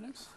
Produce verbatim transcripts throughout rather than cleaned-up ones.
minutes.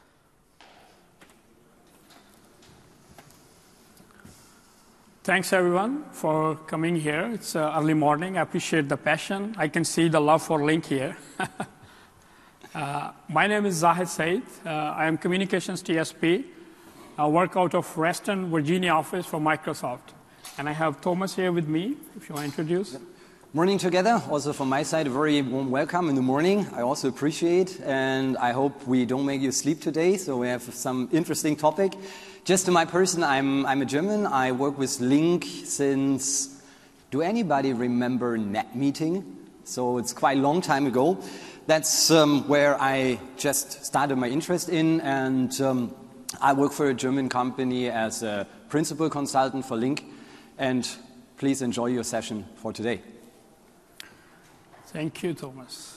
Thanks, everyone, for coming here. It's uh, early morning. I appreciate the passion. I can see the love for Lync here. uh, my name is Zahid Said. Uh, I am Communications T S P. I work out of Reston, Virginia office for Microsoft. And I have Thomas here with me, if you want to introduce. Yep. Morning together. Also from my side, a very warm welcome in the morning. I also appreciate, and I hope we don't make you sleep today, so we have some interesting topic. Just to my person, I'm, I'm a German. I work with Lync since, do anybody remember NetMeeting? So it's quite a long time ago. That's um, where I just started my interest in, and um, I work for a German company as a principal consultant for Lync, and please enjoy your session for today. Thank you, Thomas.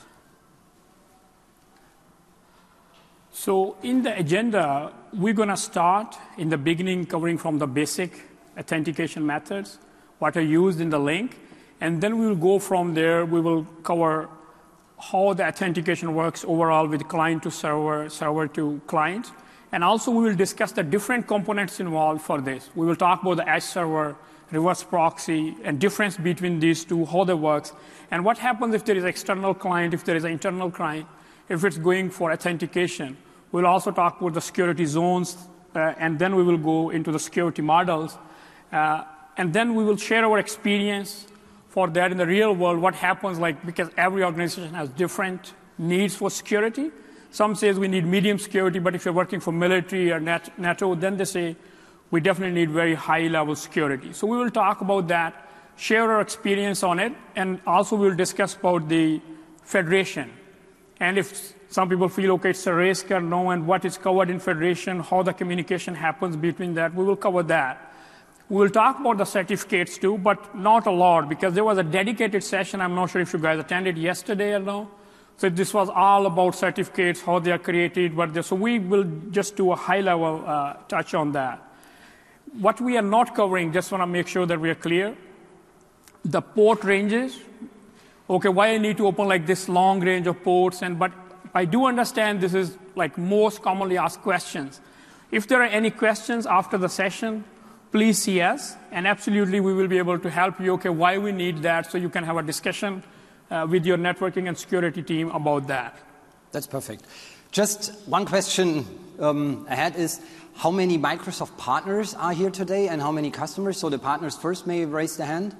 So in the agenda, we're going to start in the beginning covering from the basic authentication methods, what are used in the Lync, and then we will go from there. We will cover how the authentication works overall with client to server, server to client, and also we will discuss the different components involved for this. We will talk about the edge server, reverse proxy, and difference between these two, how they work, and what happens if there is an external client, if there is an internal client, if it's going for authentication. We'll also talk about the security zones, uh, and then we will go into the security models. Uh, and then we will share our experience for that in the real world, what happens, like, because every organization has different needs for security. Some says we need medium security, but if you're working for military or NATO, then they say we definitely need very high-level security. So we will talk about that, share our experience on it, and also we'll discuss about the federation. And if some people feel, okay, it's a risk or no, and what is covered in federation, how the communication happens between that, we will cover that. We will talk about the certificates too, but not a lot, because there was a dedicated session. I'm not sure if you guys attended yesterday or no. So this was all about certificates, how they are created, what they so we will just do a high-level uh, touch on that. What we are not covering, just want to make sure that we are clear, the port ranges. Okay, why I need to open like this long range of ports, and but I do understand this is like most commonly asked questions. If there are any questions after the session, please see us, and absolutely we will be able to help you, okay, why we need that, so you can have a discussion uh, with your networking and security team about that. That's perfect. Just one question um, ahead is, how many Microsoft partners are here today and how many customers? So the partners first may raise their hand,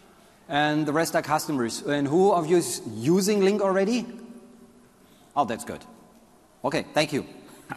and the rest are customers. And who of you is using Lync already? Oh, that's good. Okay, thank you.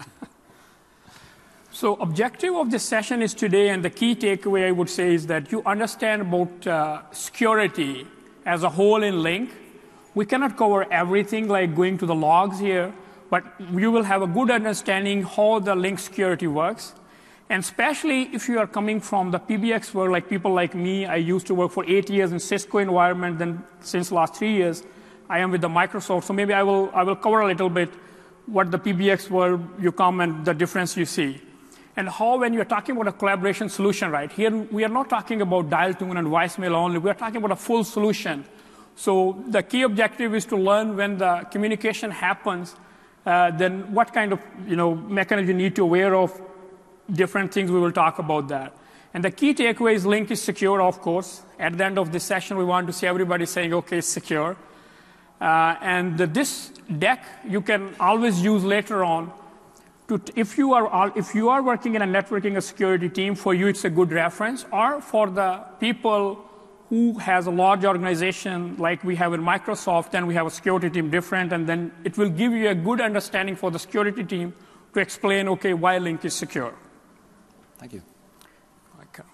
So objective of this session is today, and the key takeaway I would say is that you understand about uh, security as a whole in Lync. We cannot cover everything like going to the logs here, but you will have a good understanding how the Lync security works. And especially if you are coming from the P B X world, like people like me, I used to work for eight years in Cisco environment, then since last three years, I am with the Microsoft. So maybe I will, I will cover a little bit what the P B X world you come and the difference you see. And how when you're talking about a collaboration solution, right, here we are not talking about dial tone and voicemail only. We are talking about a full solution. So the key objective is to learn when the communication happens, uh, then what kind of you know, mechanism you need to aware of, different things we will talk about that. And the key takeaway is Lync is secure, of course. At the end of this session, we want to see everybody saying, okay, it's secure. Uh, and the, this deck you can always use later on. To, if, you are, if you are working in a networking or security team, for you it's a good reference. Or for the people who has a large organization like we have in Microsoft, then we have a security team different, and then it will give you a good understanding for the security team to explain, okay, why Lync is secure. Thank you. Okay.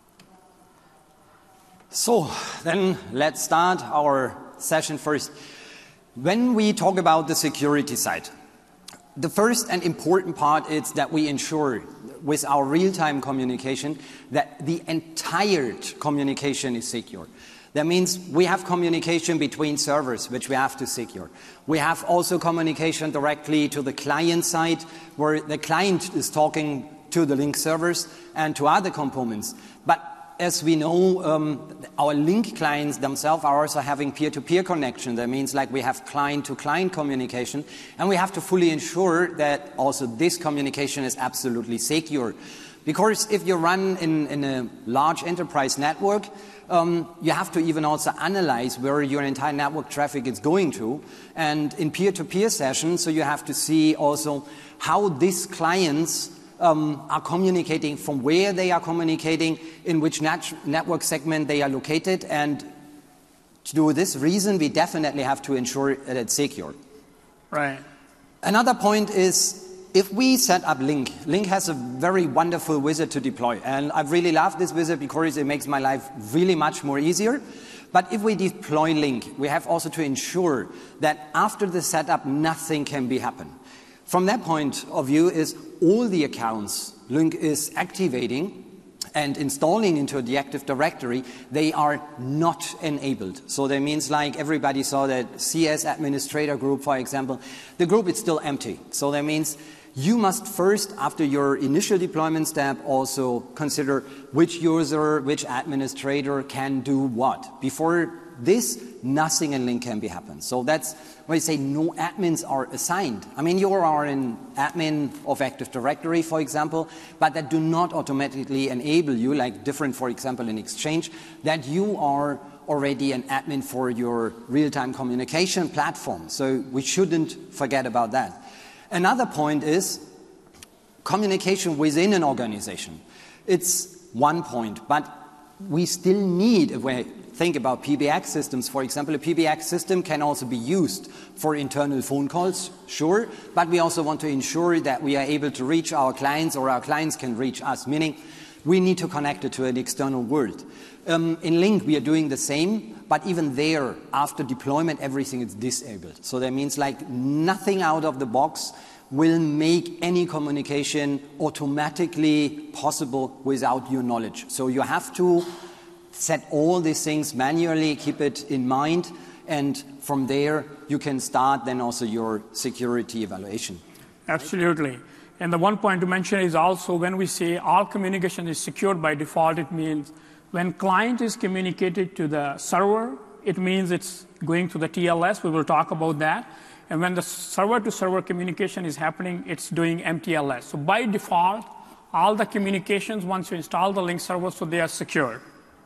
So then let's start our session first. When we talk about the security side, the first and important part is that we ensure with our real-time communication that the entire communication is secure. That means we have communication between servers, which we have to secure. We have also communication directly to the client side, where the client is talking to the Lync servers and to other components. But as we know, um, our link clients themselves are also having peer-to-peer connection. That means like we have client-to-client communication, and we have to fully ensure that also this communication is absolutely secure. Because if you run in, in a large enterprise network, um, you have to even also analyze where your entire network traffic is going to. And in peer-to-peer sessions, so you have to see also how these clients um, are communicating, from where they are communicating, in which net network segment they are located. And to do this reason, we definitely have to ensure that it's secure. Right. Another point is, if we set up Link, Link has a very wonderful wizard to deploy. And I really love this wizard because it makes my life really much more easier. But if we deploy Link, we have also to ensure that after the setup, nothing can be happen. From that point of view is all the accounts Link is activating and installing into the Active Directory, they are not enabled. So that means like everybody saw that C S administrator group, for example, the group is still empty. So that means you must first, after your initial deployment step, also consider which user, which administrator can do what. Before this, nothing in Link can be happen. So that's why you say no admins are assigned. I mean, you are an admin of Active Directory, for example, but that do not automatically enable you, like different, for example, in Exchange, that you are already an admin for your real-time communication platform. So we shouldn't forget about that. Another point is communication within an organization. It's one point, but we still need, if we think about P B X systems, for example, a P B X system can also be used for internal phone calls, sure, but we also want to ensure that we are able to reach our clients or our clients can reach us, meaning we need to connect it to an external world. Um, in Link, we are doing the same, but even there, after deployment, everything is disabled. So that means like nothing out of the box will make any communication automatically possible without your knowledge. So you have to set all these things manually, keep it in mind, and from there you can start then also your security evaluation. Absolutely. And the one point to mention is also when we say all communication is secured by default, it means when client is communicated to the server, it means it's going to the T L S. We will talk about that. And when the server-to-server communication is happening, it's doing M T L S. So by default, all the communications, once you install the Link server, so they are secured.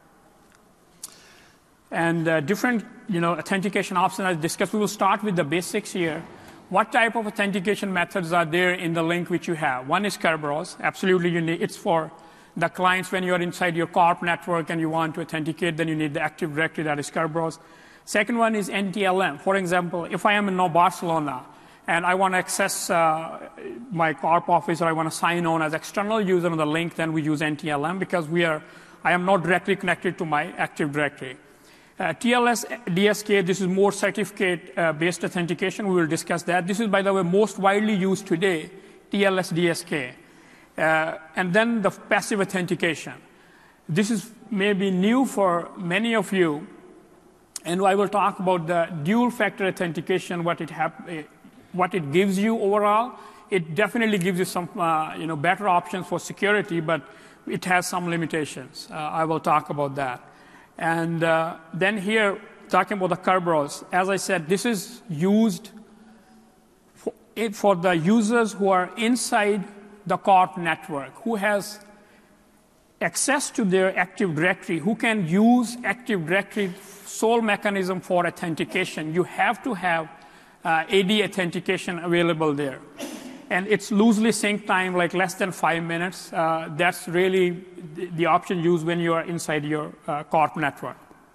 And uh, different you know, authentication options as discussed. We will start with the basics here. What type of authentication methods are there in the Link which you have? One is Kerberos. Absolutely, you need, it's for the clients when you're inside your corp network and you want to authenticate, then you need the Active Directory, that is Kerberos. Second one is N T L M. For example, if I am in Barcelona and I want to access uh, my corp office or I want to sign on as external user on the Link, then we use N T L M because we are, I am not directly connected to my Active Directory. Uh, T L S D S K, this is more certificate-based uh, authentication. We will discuss that. This is, by the way, most widely used today, T L S D S K. Uh, and then the passive authentication. This is maybe new for many of you. And I will talk about the dual-factor authentication, what it, hap what it gives you overall. It definitely gives you some uh, you know, better options for security, but it has some limitations. Uh, I will talk about that. And uh, then here, talking about the Kerberos, as I said, this is used for, it, for the users who are inside the corp network, who has access to their Active Directory, who can use Active Directory sole mechanism for authentication. You have to have uh, A D authentication available there. And it's loosely sync time, like less than five minutes. Uh, that's really the, the option used when you are inside your uh, corp network.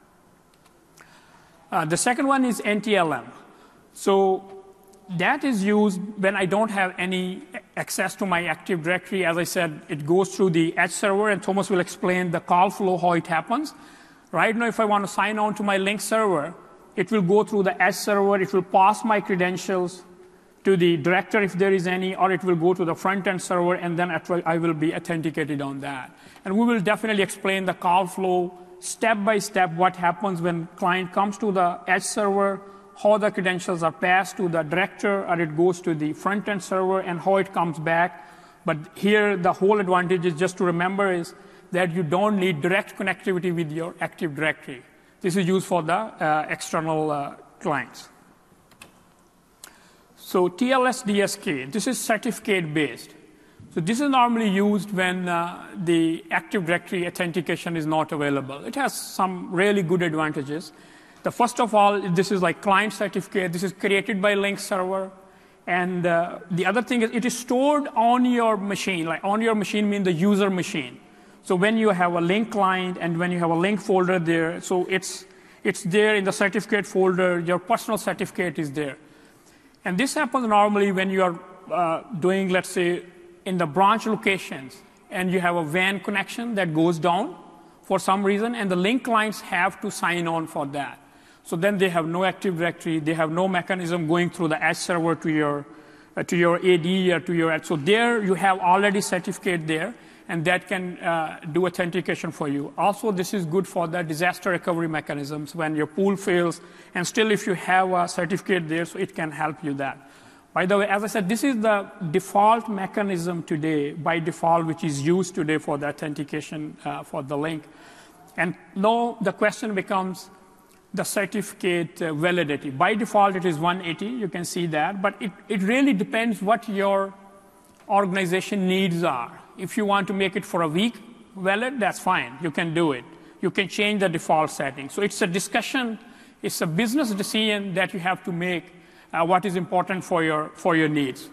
Uh, the second one is N T L M. So that is used when I don't have any access to my Active Directory. As I said, it goes through the Edge server, and Thomas will explain the call flow, how it happens. Right now, if I want to sign on to my Link server, it will go through the Edge server. It will pass my credentials to the director if there is any, or it will go to the front-end server, and then I will be authenticated on that. And we will definitely explain the call flow step by step, what happens when client comes to the Edge server, how the credentials are passed to the director, or it goes to the front-end server, and how it comes back. But here, the whole advantage is just to remember is that you don't need direct connectivity with your Active Directory. This is used for the uh, external uh, clients. So T L S D S K, this is certificate-based. So this is normally used when uh, the Active Directory authentication is not available. It has some really good advantages. The first of all, this is like client certificate. This is created by Link server. And uh, the other thing is it is stored on your machine. Like on your machine means the user machine. So when you have a Link client and when you have a Link folder there, so it's, it's there in the certificate folder. Your personal certificate is there. And this happens normally when you are uh, doing, let's say, in the branch locations, and you have a W A N connection that goes down for some reason, and the Link clients have to sign on for that. So then they have no Active Directory, they have no mechanism going through the edge server to your, uh, to your A D or to your edge. So there you have already certificate there, and that can uh, do authentication for you. Also, this is good for the disaster recovery mechanisms when your pool fails, and still if you have a certificate there, so it can help you that. By the way, as I said, this is the default mechanism today, by default, which is used today for the authentication uh, for the Link. And now the question becomes the certificate uh, validity. By default, it is one eighty. You can see that. But it, it really depends what your organization needs are. If you want to make it for a week valid, that's fine. You can do it. You can change the default setting. So it's a discussion. It's a business decision that you have to make uh, what is important for your, for your needs.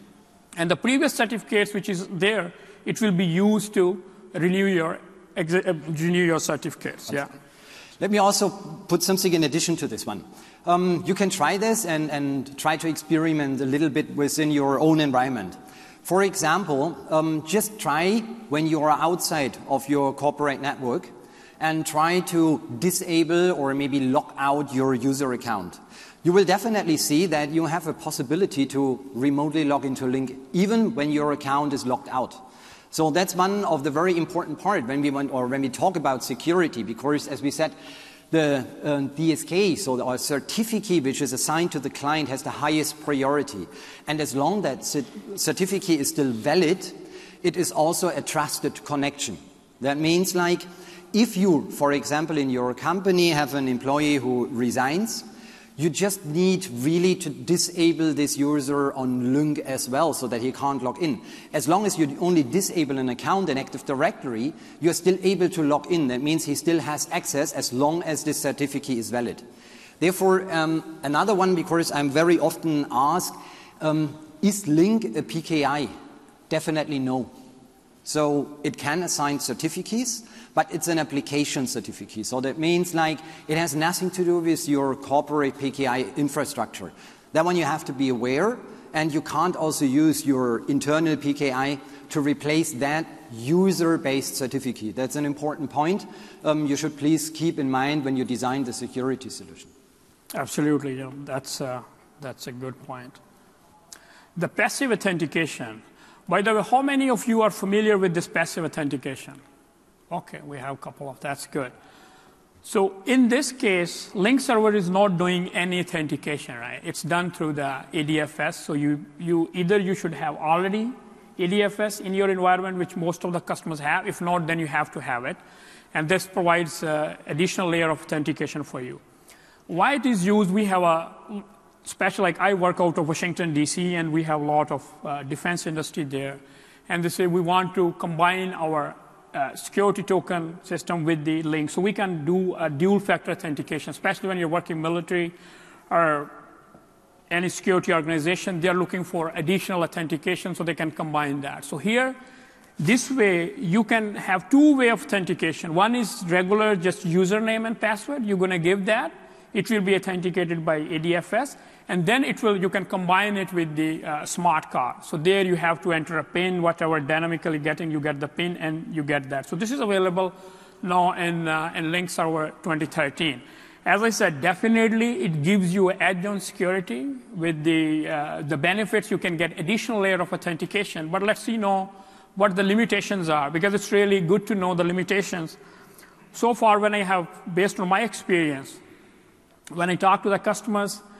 And the previous certificates, which is there, it will be used to renew your, uh, renew your certificates. Yeah. Let me also put something in addition to this one. Um, you can try this and, and try to experiment a little bit within your own environment. For example, um, just try when you are outside of your corporate network and try to disable or maybe lock out your user account. You will definitely see that you have a possibility to remotely log into Link even when your account is locked out. So that's one of the very important part when we want, or when we talk about security, because as we said, the uh, D S K, so our certificate which is assigned to the client, has the highest priority. And as long as that certificate is still valid, it is also a trusted connection. That means like if you, for example, in your company have an employee who resigns, you just need really to disable this user on Link as well so that he can't log in. As long as you only disable an account in Active Directory, you're still able to log in. That means he still has access as long as this certificate is valid. Therefore, um, another one, because I'm very often asked, um, is Link a P K I? Definitely no. So it can assign certificates, but it's an application certificate. So that means like it has nothing to do with your corporate P K I infrastructure. That one you have to be aware, and you can't also use your internal P K I to replace that user-based certificate. That's an important point. Um, you should please keep in mind when you design the security solution. Absolutely, yeah, that's, uh, that's a good point. The passive authentication. By the way, how many of you are familiar with this passive authentication? Okay, we have a couple of, that's good. So in this case, Link server is not doing any authentication, right? It's done through the A D F S. So you, you either you should have already A D F S in your environment, which most of the customers have. If not, then you have to have it. And this provides uh, additional layer of authentication for you. Why it is used, we have a special, like I work out of Washington, D C, and we have a lot of uh, defense industry there. And they say we want to combine our uh, security token system with the Link. So we can do a dual factor authentication, especially when you're working military or any security organization. They're looking for additional authentication so they can combine that. So here, this way, you can have two way of authentication. One is regular, just username and password. You're going to give that. It will be authenticated by A D F S, and then it will, you can combine it with the uh, smart card. So there you have to enter a PIN, whatever dynamically getting, you get the PIN and you get that. So this is available now in, uh, in Link Server twenty thirteen. As I said, definitely it gives you an edge on security with the, uh, the benefits. You can get additional layer of authentication, but let's see know what the limitations are, because it's really good to know the limitations. So far, when I have, based on my experience, when I talk to the customers,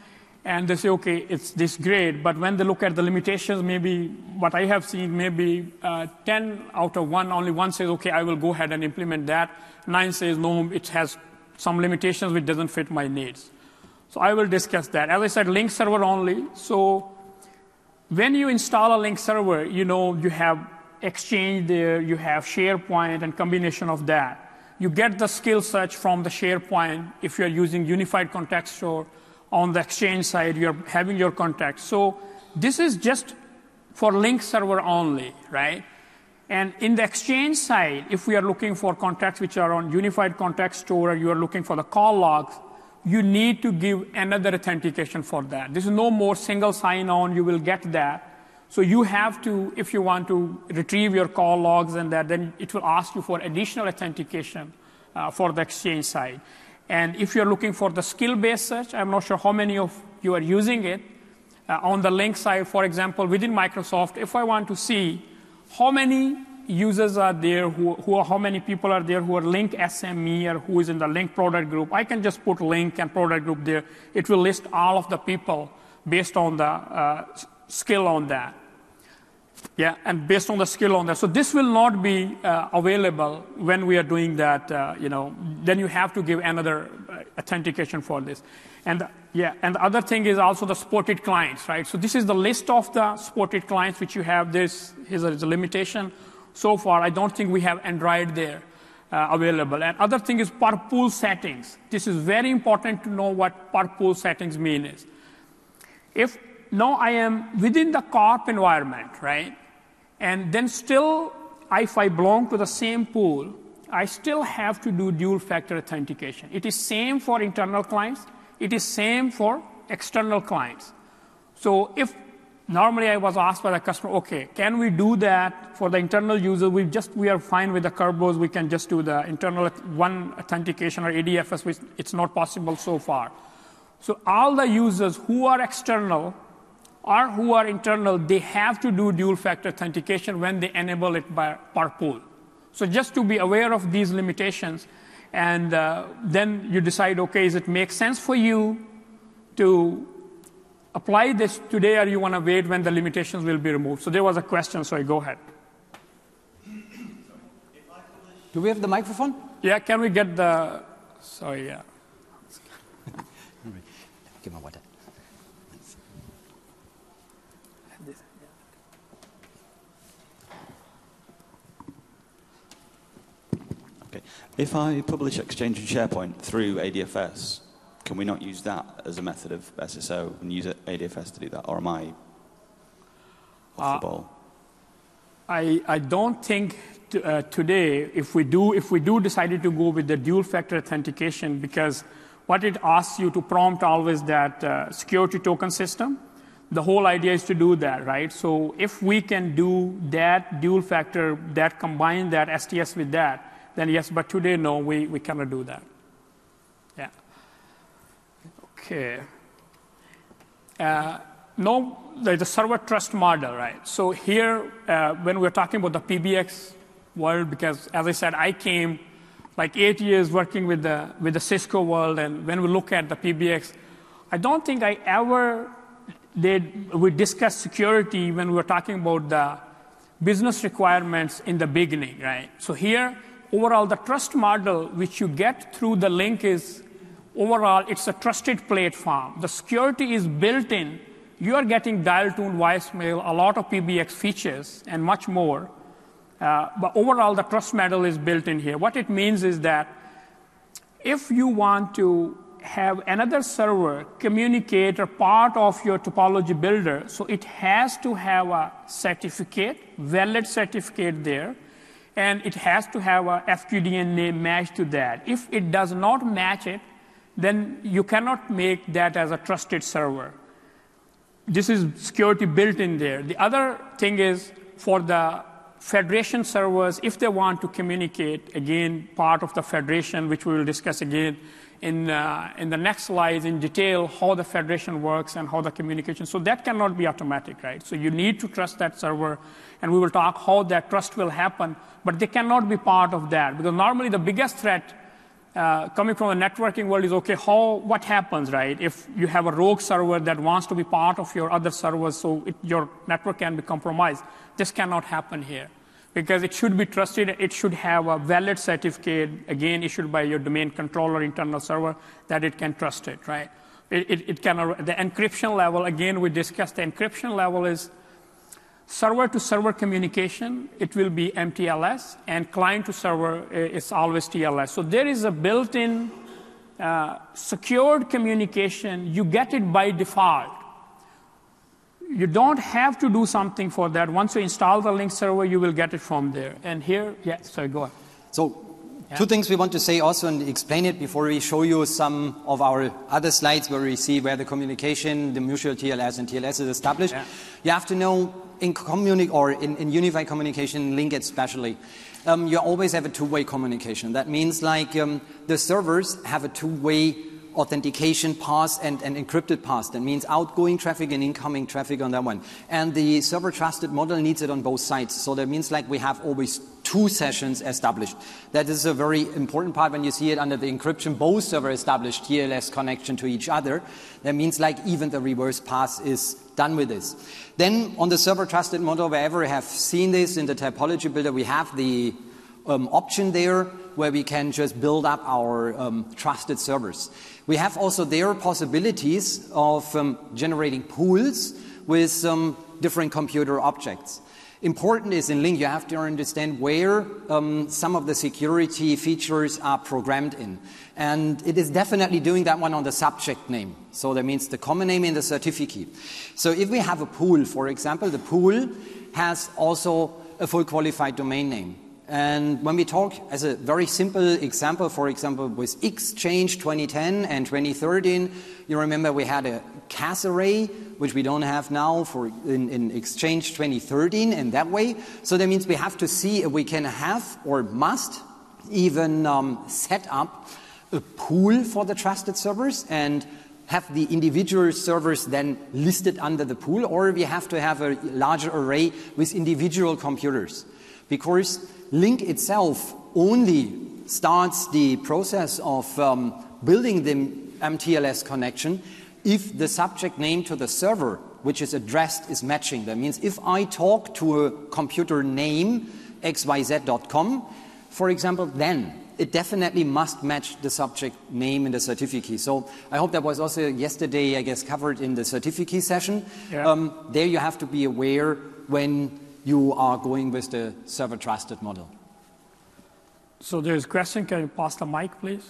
and they say, okay, it's this great, but when they look at the limitations, maybe what I have seen, maybe uh, ten out of one, only one says, okay, I will go ahead and implement that. Nine says, no, it has some limitations which doesn't fit my needs. So I will discuss that. As I said, link server only. So when you install a link server, you know, you have Exchange there, you have SharePoint and combination of that. You get the skill search from the SharePoint. If you're using Unified Contact Store, on the Exchange side, you're having your contacts. So this is just for link server only, right? And in the Exchange side, if we are looking for contacts which are on Unified Contact Store, or you are looking for the call logs, you need to give another authentication for that. This is no more single sign-on. You will get that. So you have to, if you want to retrieve your call logs and that, then it will ask you for additional authentication uh, for the Exchange side. And if you're looking for the skill-based search, I'm not sure how many of you are using it. Uh, on the link side, for example, within Microsoft, if I want to see how many users are there, who, who are, how many people are there who are link S M E or who is in the link product group, I can just put link and product group there. It will list all of the people based on the uh, skill on that. Yeah, and based on the skill on that. So this will not be uh, available when we are doing that, uh, you know, then you have to give another uh, authentication for this. And the, yeah, and the other thing is also the supported clients, right? So this is the list of the supported clients which you have. This is a, is a limitation. So far, I don't think we have Android there uh, available. And other thing is per pool settings. This is very important to know what per pool settings mean is. If now I am within the corp environment, right? And then still, if I belong to the same pool, I still have to do dual factor authentication. It is same for internal clients. It is same for external clients. So if normally I was asked by the customer, okay, can we do that for the internal user? We just, we are fine with the Kerbos. We can just do the internal one authentication or A D F S, which it's not possible so far. So all the users who are external or who are internal, they have to do dual factor authentication when they enable it by, per pool. So just to be aware of these limitations, and uh, then you decide, okay, does it make sense for you to apply this today, or you want to wait when the limitations will be removed? So there was a question, so I go ahead. Do we have the microphone? Yeah, can we get the, sorry, yeah. Give my water. Okay. If I publish Exchange and SharePoint through A D F S, can we not use that as a method of S S O and use A D F S to do that? Or am I off uh, the ball? I, I don't think t uh, today, if we do if we do decided to go with the dual factor authentication, because what it asks you to prompt always that uh, security token system, the whole idea is to do that, right? So if we can do that dual factor, that combine that S T S with that, then yes, but today, no, we, we cannot do that. Yeah. Okay. Uh, no, there's a server trust model, right? So here, uh, when we're talking about the P B X world, because as I said, I came like eight years working with the, with the Cisco world, and when we look at the P B X, I don't think I ever did, we discussed security when we were talking about the business requirements in the beginning, right? So here, overall, the trust model which you get through the link is, overall, it's a trusted platform. The security is built in. You are getting dial-tone voicemail, a lot of P B X features, and much more. Uh, but overall, the trust model is built in here. What it means is that if you want to have another server communicate a part of your topology builder, so it has to have a certificate, valid certificate there, and it has to have a F Q D N name matched to that. If it does not match it, then you cannot make that as a trusted server. This is security built in there. The other thing is for the federation servers, if they want to communicate, again, part of the federation, which we will discuss again in, uh, in the next slides in detail, how the federation works and how the communication. So that cannot be automatic, right? So you need to trust that server, and we will talk how that trust will happen, but they cannot be part of that, because normally the biggest threat uh, coming from the networking world is, okay, how, what happens, right? If you have a rogue server that wants to be part of your other servers, so it, your network can be compromised. This cannot happen here, because it should be trusted. It should have a valid certificate, again, issued by your domain controller, internal server, that it can trust it, right? It, it, it can, the encryption level, again, we discussed the encryption level is server-to-server communication. It will be M T L S, and client-to-server is always T L S. So there is a built-in uh, secured communication. You get it by default. You don't have to do something for that. Once you install the Lync server, you will get it from there. And here, yeah, sorry, go ahead. So, yeah. Two things we want to say also and explain it before we show you some of our other slides where we see where the communication, the mutual T L S and T L S is established. Yeah. You have to know in communi- or in, in unified communication, Lync especially, um, you always have a two-way communication. That means like um, the servers have a two-way authentication path and an encrypted path. That means outgoing traffic and incoming traffic on that one. And the server trusted model needs it on both sides. So that means like we have always two sessions established. That is a very important part when you see it under the encryption. Both server established T L S connection to each other. That means like even the reverse path is done with this. Then on the server trusted model, wherever we have seen this in the topology builder, we have the um, option there where we can just build up our um, trusted servers. We have also there possibilities of um, generating pools with um, different computer objects. Important is in Lync, you have to understand where um, some of the security features are programmed in. And it is definitely doing that one on the subject name. So that means the common name in the certificate. So if we have a pool, for example, the pool has also a full qualified domain name. And when we talk as a very simple example, for example, with Exchange twenty ten and twenty thirteen, you remember we had a C A S array, which we don't have now for in, in Exchange twenty thirteen in that way. So that means we have to see if we can have or must even um, set up a pool for the trusted servers and have the individual servers then listed under the pool, or we have to have a larger array with individual computers. Because Lync itself only starts the process of um, building the M T L S connection if the subject name to the server, which is addressed, is matching. That means if I talk to a computer name x y z dot com, for example, then it definitely must match the subject name in the certificate. So I hope that was also yesterday, I guess, covered in the certificate session. Yeah. Um, there you have to be aware when you are going with the server trusted model. So there's a question. Can you pass the mic, please?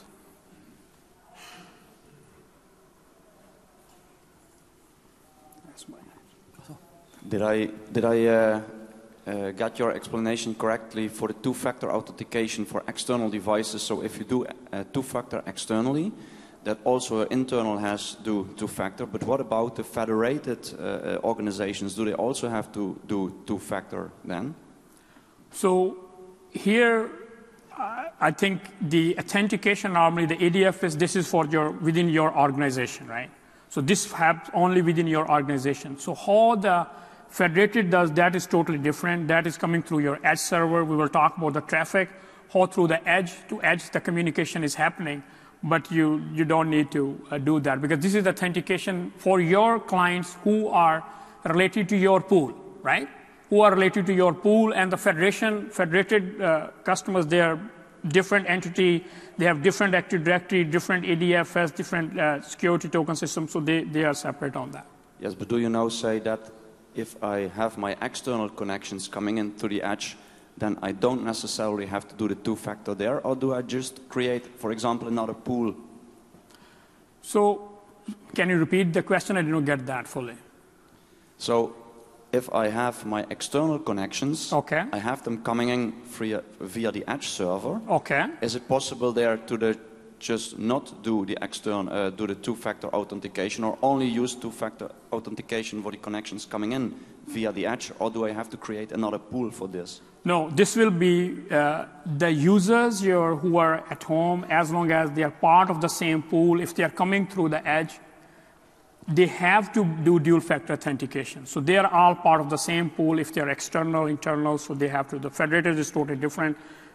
Did I did I uh, uh, get your explanation correctly for the two-factor authentication for external devices? So if you do uh, two-factor externally, that also internal has to do two-factor, but what about the federated uh, organizations? Do they also have to do two-factor then? So here, uh, I think the authentication normally, the A D F is, this is for your, within your organization, right? So this happens only within your organization. So how the federated does that is totally different. That is coming through your edge server. We will talk about the traffic, how through the edge to edge the communication is happening. But you, you don't need to uh, do that, because this is authentication for your clients who are related to your pool, right? Who are related to your pool, and the federation, federated uh, customers, they are different entity, they have different Active Directory, different A D F S, different uh, security token systems, so they, they are separate on that. Yes, but do you now say that if I have my external connections coming in to the edge, then I don't necessarily have to do the two-factor there, or do I just create, for example, another pool? So, can you repeat the question? I didn't get that fully. So, if I have my external connections, okay. I have them coming in via, via the edge server. Okay. Is it possible there to the, just not do the external, uh, do the two-factor authentication, or only use two-factor authentication for the connections coming in via the edge, or do I have to create another pool for this? No, this will be uh, the users your, who are at home, as long as they are part of the same pool. If they are coming through the edge, they have to do dual factor authentication. So they are all part of the same pool. If they are external, internal, so they have to. The federated is totally different.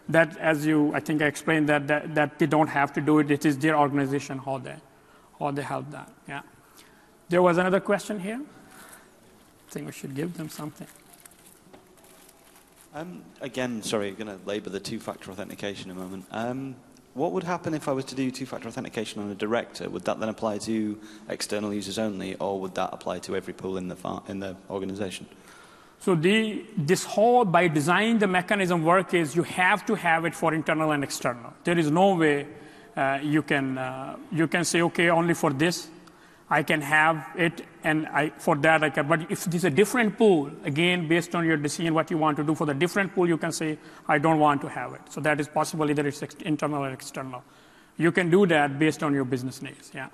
that, as you, I think I explained that, that, that they don't have to do it. It is their organization how they, how they help that, yeah. There was another question here. I think we should give them something. Um, again, sorry, I'm going to labour the two-factor authentication a moment. Um, what would happen if I was to do two-factor authentication on a director? Would that then apply to external users only, or would that apply to every pool in the, in the organisation? So the, this whole, by design, the mechanism work is you have to have it for internal and external. There is no way uh, you, can, uh, you can say, okay, only for this, I can have it, and I, for that I can. But if there's a different pool, again, based on your decision, what you want to do for the different pool, you can say, I don't want to have it. So that is possible, either it's internal or external. You can do that based on your business needs, yeah.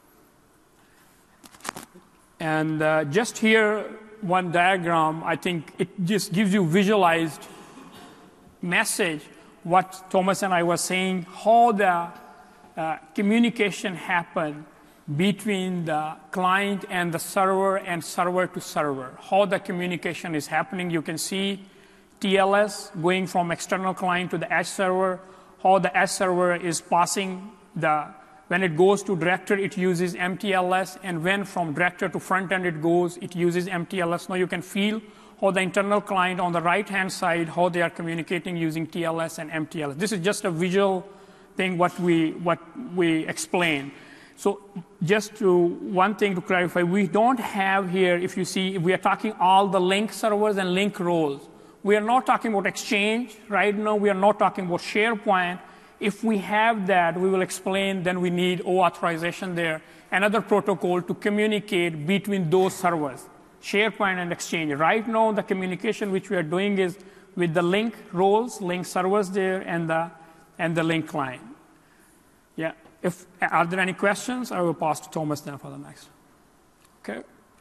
And uh, just here, one diagram, I think it just gives you visualized message, what Thomas and I were saying, how the uh, communication happened between the client and the server and server to server. How the communication is happening, you can see T L S going from external client to the edge server, how the edge server is passing the, when it goes to director, it uses M T L S, and when from director to front end it goes, it uses M T L S. Now you can feel how the internal client on the right-hand side, how they are communicating using T L S and M T L S. This is just a visual thing what we, what we explain. So just to, one thing to clarify, we don't have here, if you see, we are talking all the link servers and link roles. We are not talking about Exchange. Right now, we are not talking about SharePoint. If we have that, we will explain, then we need O authorization there, another protocol to communicate between those servers, SharePoint and Exchange. Right now, the communication which we are doing is with the link roles, link servers there, and the, and the link client. Yeah. If, are there any questions? I will pass to Thomas then for the next. Okay.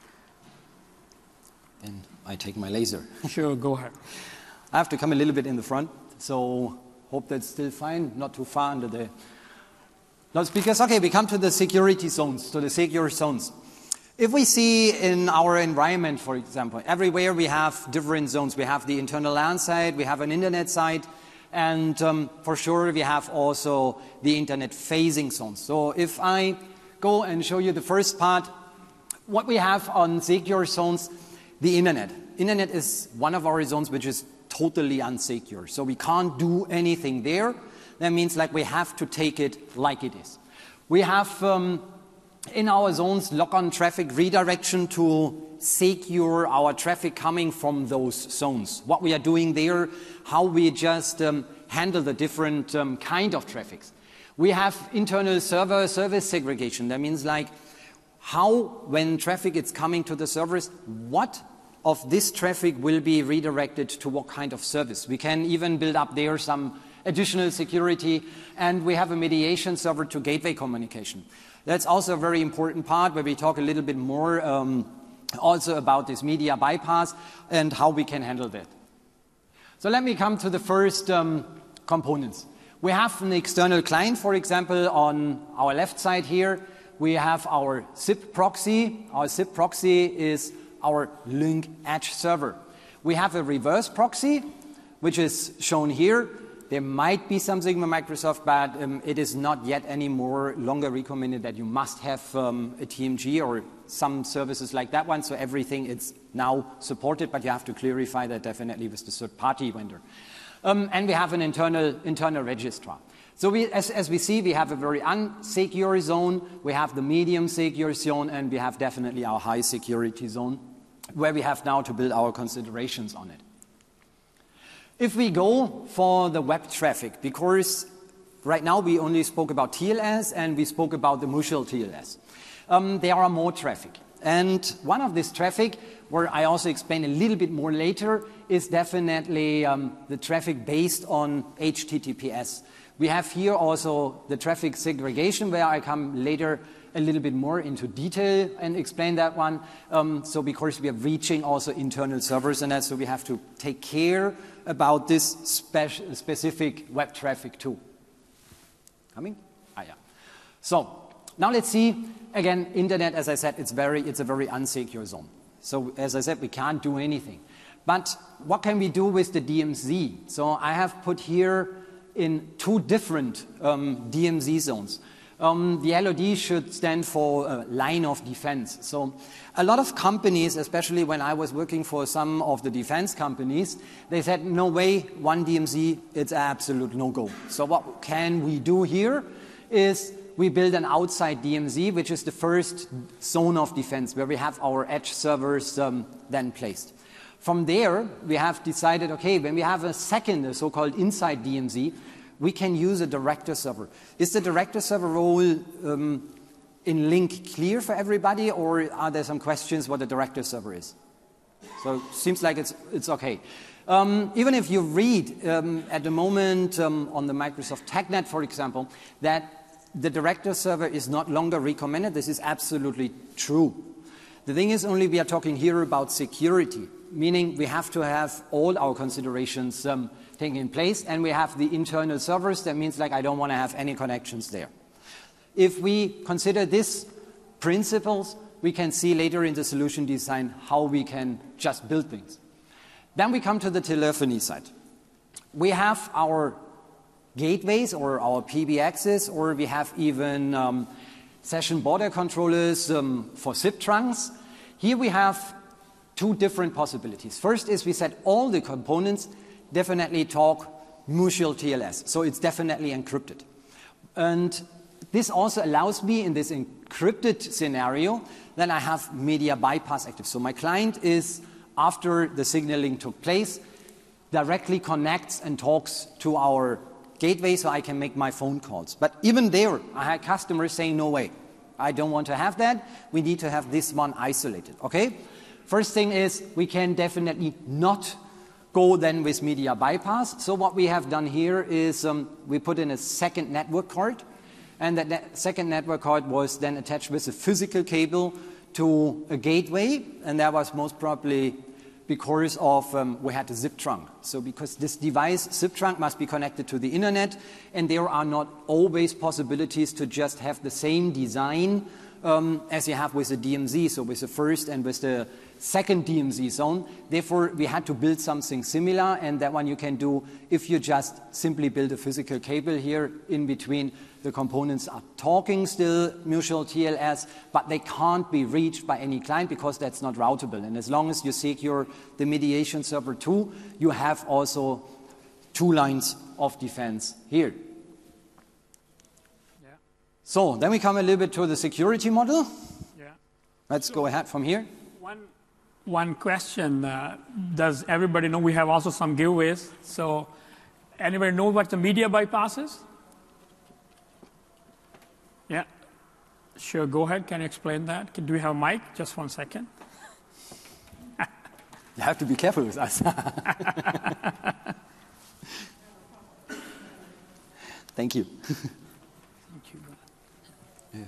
Then I take my laser. Sure, go ahead. I have to come a little bit in the front, so hope that's still fine, not too far under the loudspeakers. Okay, we come to the security zones, to the secure zones. If we see in our environment, for example, everywhere we have different zones. We have the internal LAN side, we have an internet side, and um, for sure, we have also the internet-facing zones. So if I go and show you the first part, what we have on secure zones, the internet. Internet is one of our zones which is totally unsecure. So we can't do anything there. That means like we have to take it like it is. We have um, in our zones lock-on traffic redirection to secure our traffic coming from those zones. What we are doing there, how we just um, handle the different um, kind of traffics. We have internal server service segregation. That means like how, when traffic is coming to the servers, what of this traffic will be redirected to what kind of service. We can even build up there some additional security, and we have a mediation server to gateway communication. That's also a very important part where we talk a little bit more um, also about this media bypass and how we can handle that. So let me come to the first um, components. We have an external client, for example, on our left side here. We have our S I P proxy. Our S I P proxy is our link edge server. We have a reverse proxy, which is shown here. There might be something with Microsoft, but um, it is not yet any more longer recommended that you must have um, a T M G or some services like that one. So everything is now supported, but you have to clarify that definitely with the third-party vendor. Um, and we have an internal, internal registrar. So we, as, as we see, we have a very unsecure zone, we have the medium secure zone, and we have definitely our high security zone, where we have now to build our considerations on it. If we go for the web traffic, because right now we only spoke about T L S and we spoke about the mutual T L S. Um, there are more traffic. And one of this traffic, where I also explain a little bit more later, is definitely um, the traffic based on H T T P S. We have here also the traffic segregation, where I come later a little bit more into detail and explain that one. Um, so because we are reaching also internal servers and that, so we have to take care about this spe- specific web traffic too. Coming? Ah, yeah. So now let's see, again, internet, as I said, it's, very, it's a very unsecure zone. So as I said, we can't do anything. But what can we do with the D M Z? So I have put here in two different um, D M Z zones. Um, the L O D should stand for uh, line of defense. So a lot of companies, especially when I was working for some of the defense companies, they said, no way, one D M Z, it's an absolute no-go. So what can we do here is we build an outside D M Z, which is the first zone of defense, where we have our edge servers um, then placed. From there, we have decided, okay, when we have a second, a so-called inside D M Z, we can use a director server. Is the director server role um, in Link clear for everybody, or are there some questions what a director server is? So it seems like it's, it's okay. Um, even if you read um, at the moment um, on the Microsoft TechNet, for example, that the director server is not longer recommended, this is absolutely true. The thing is only we are talking here about security, meaning we have to have all our considerations um, taking place, and we have the internal servers. That means like I don't want to have any connections there. If we consider these principles, we can see later in the solution design how we can just build things. Then we come to the telephony side. We have our gateways or our P B Xs, or we have even um, session border controllers um, for zip trunks. Here we have two different possibilities. First is we said all the components definitely talk mutual T L S, so it's definitely encrypted. And this also allows me in this encrypted scenario that I have media bypass active. So my client is, after the signaling took place, directly connects and talks to our gateway so I can make my phone calls. But even there, I had customers saying, no way, I don't want to have that. We need to have this one isolated, okay? First thing is we can definitely not go then with media bypass. So what we have done here is um, we put in a second network card, and that net second network card was then attached with a physical cable to a gateway, and that was most probably because of um, we had a zip trunk. So because this device, zip trunk, must be connected to the internet, and there are not always possibilities to just have the same design um, as you have with the D M Z, so with the first and with the second D M Z zone. Therefore, we had to build something similar, and that one you can do if you just simply build a physical cable here in between. The components are talking still mutual T L S, but they can't be reached by any client because that's not routable. And as long as you secure the mediation server too, you have also two lines of defense here. Yeah. So then we come a little bit to the security model. Yeah. Let's so go ahead from here. One, one question, uh, does everybody know we have also some giveaways? So anybody know what the media bypass is? Yeah, sure, go ahead. Can you explain that? Do we have a mic? Just one second. You have to be careful with us. Thank you. Thank you. Yeah.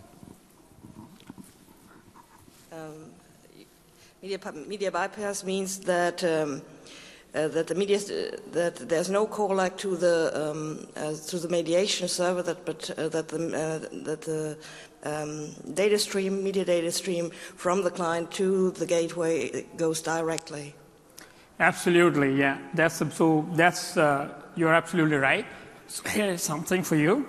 Um, media, media bypass means that um, uh, that the media uh, that there's no callback to the um, uh, to the mediation server, that but uh, that the uh, that the um, data stream, media data stream from the client to the gateway goes directly. Absolutely, yeah. That's so. That's uh, you're absolutely right. So here is something for you.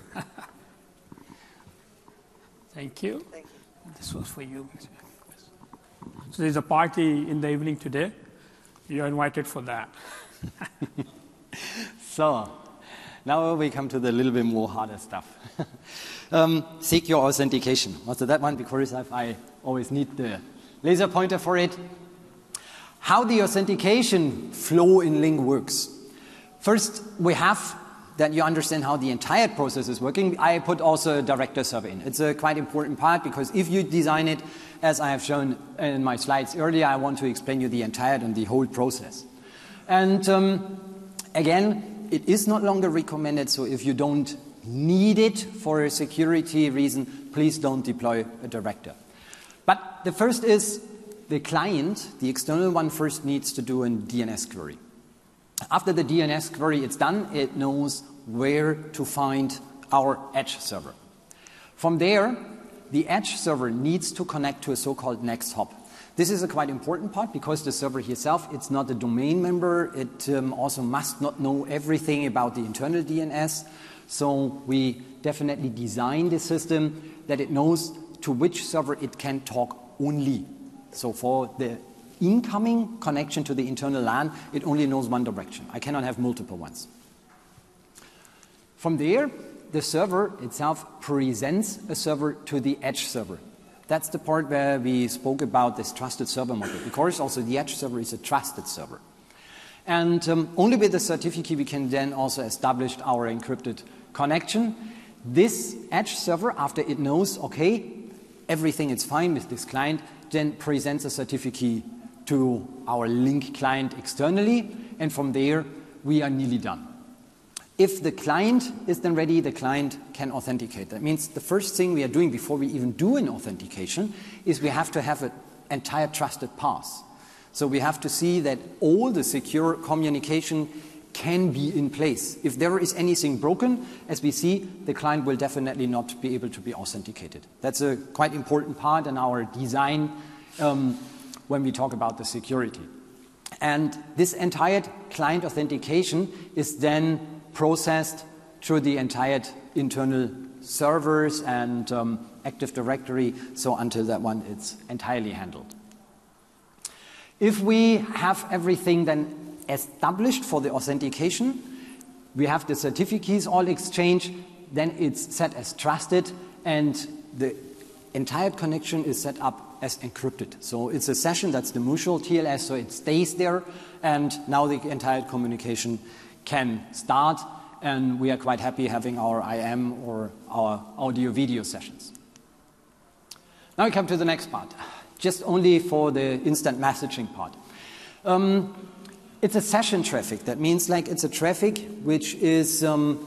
Thank you. Thank you. This was for you. So there's a party in the evening today. You're invited for that. So, now we come to the little bit more harder stuff. um, secure authentication. Also that one, because I always need the laser pointer for it. How the authentication flow in Link works. First, we have that you understand how the entire process is working. I put also a director server in. It's a quite important part, because if you design it, as I have shown in my slides earlier, I want to explain you the entire and the whole process. And um, again, it is not longer recommended, so if you don't need it for a security reason, please don't deploy a director. But the first is the client, the external one, first needs to do a D N S query. After the D N S query is done, it knows where to find our edge server. From there, the edge server needs to connect to a so-called next hop. This is a quite important part because the server itself, it's not a domain member. It um, also must not know everything about the internal D N S. So we definitely design the system that it knows to which server it can talk only. So for the incoming connection to the internal LAN, it only knows one direction. I cannot have multiple ones. From there, the server itself presents a server to the edge server. That's the part where we spoke about this trusted server model. Of course, also the edge server is a trusted server. And um, only with the certificate we can then also establish our encrypted connection. This edge server, after it knows, okay, everything is fine with this client, then presents a certificate to our link client externally, and from there we are nearly done. If the client is then ready, the client can authenticate. That means the first thing we are doing before we even do an authentication is we have to have an entire trusted path. So we have to see that all the secure communication can be in place. If there is anything broken, as we see, the client will definitely not be able to be authenticated. That's a quite important part in our design um, when we talk about the security. And this entire client authentication is then processed through the entire internal servers and um, Active Directory, so until that one it's entirely handled. If we have everything then established for the authentication, we have the certificates all exchanged, then it's set as trusted, and the entire connection is set up as encrypted. So it's a session, that's the mutual T L S, so it stays there, and now the entire communication can start, and we are quite happy having our I M or our audio-video sessions. Now we come to the next part, just only for the instant messaging part. Um, it's a session traffic. That means like it's a traffic which is um,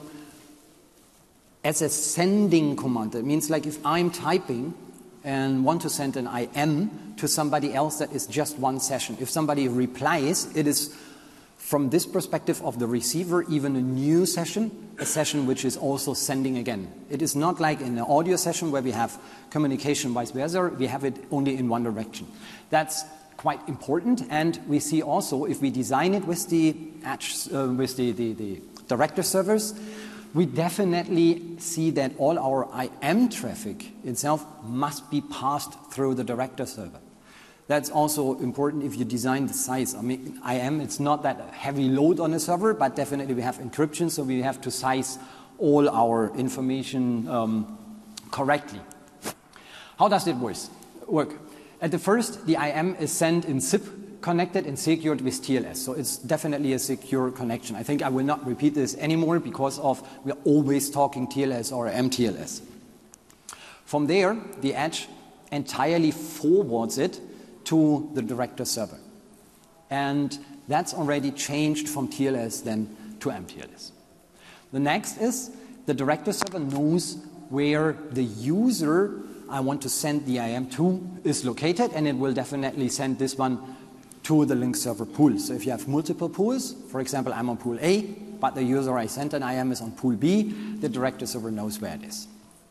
as a sending command. That means like if I'm typing and want to send an I M to somebody else, that is just one session. If somebody replies, it is from this perspective of the receiver even a new session, a session which is also sending again. It is not like in an audio session where we have communication vice versa, we have it only in one direction. That's quite important, and we see also if we design it with the, uh, with the, the, the director servers, we definitely see that all our I M traffic itself must be passed through the director server. That's also important if you design the size. I mean, I M, it's not that heavy load on a server, but definitely we have encryption, so we have to size all our information um, correctly. How does it work? At the first, the I M is sent in zip connected and secured with T L S. So it's definitely a secure connection. I think I will not repeat this anymore because of we're always talking T L S or M T L S. From there, the edge entirely forwards it to the director server. And that's already changed from T L S then to M T L S. The next is the director server knows where the user I want to send the I M to is located, and it will definitely send this one to the link server pool. So if you have multiple pools, for example, I'm on pool A, but the user I sent an I M is on pool B, the director server knows where it is.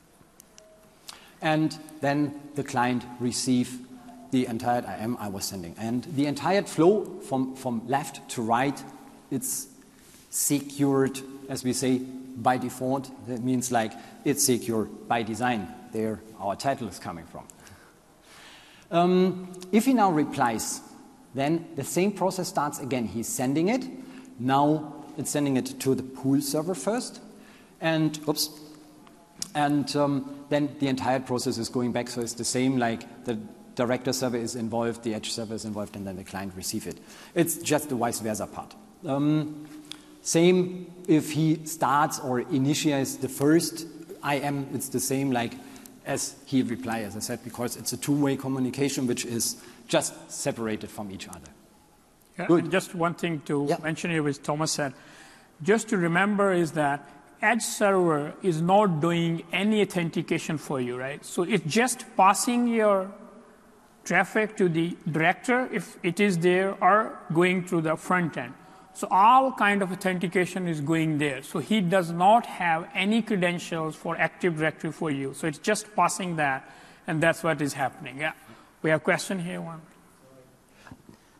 And then the client receives the entire I M I was sending. And the entire flow from, from left to right, it's secured, as we say, by default. That means like it's secure by design. There our title is coming from. Um, if he now replies, then the same process starts again. He's sending it. Now it's sending it to the pool server first. And, oops, and um, then the entire process is going back. So it's the same, like the director server is involved, the edge server is involved, and then the client receives it. It's just the vice versa part. Um, same if he starts or initiates the first I M, it's the same like as he replies, as I said, because it's a two-way communication which is just separated from each other. Yeah, Good. And just one thing to yeah. mention here, which Thomas said, just to remember is that edge server is not doing any authentication for you, right? So it's just passing your traffic to the director if it is there, or going through the front end. So all kind of authentication is going there. So he does not have any credentials for Active Directory for you. So it's just passing that, and that's what is happening. Yeah. We have a question here, one.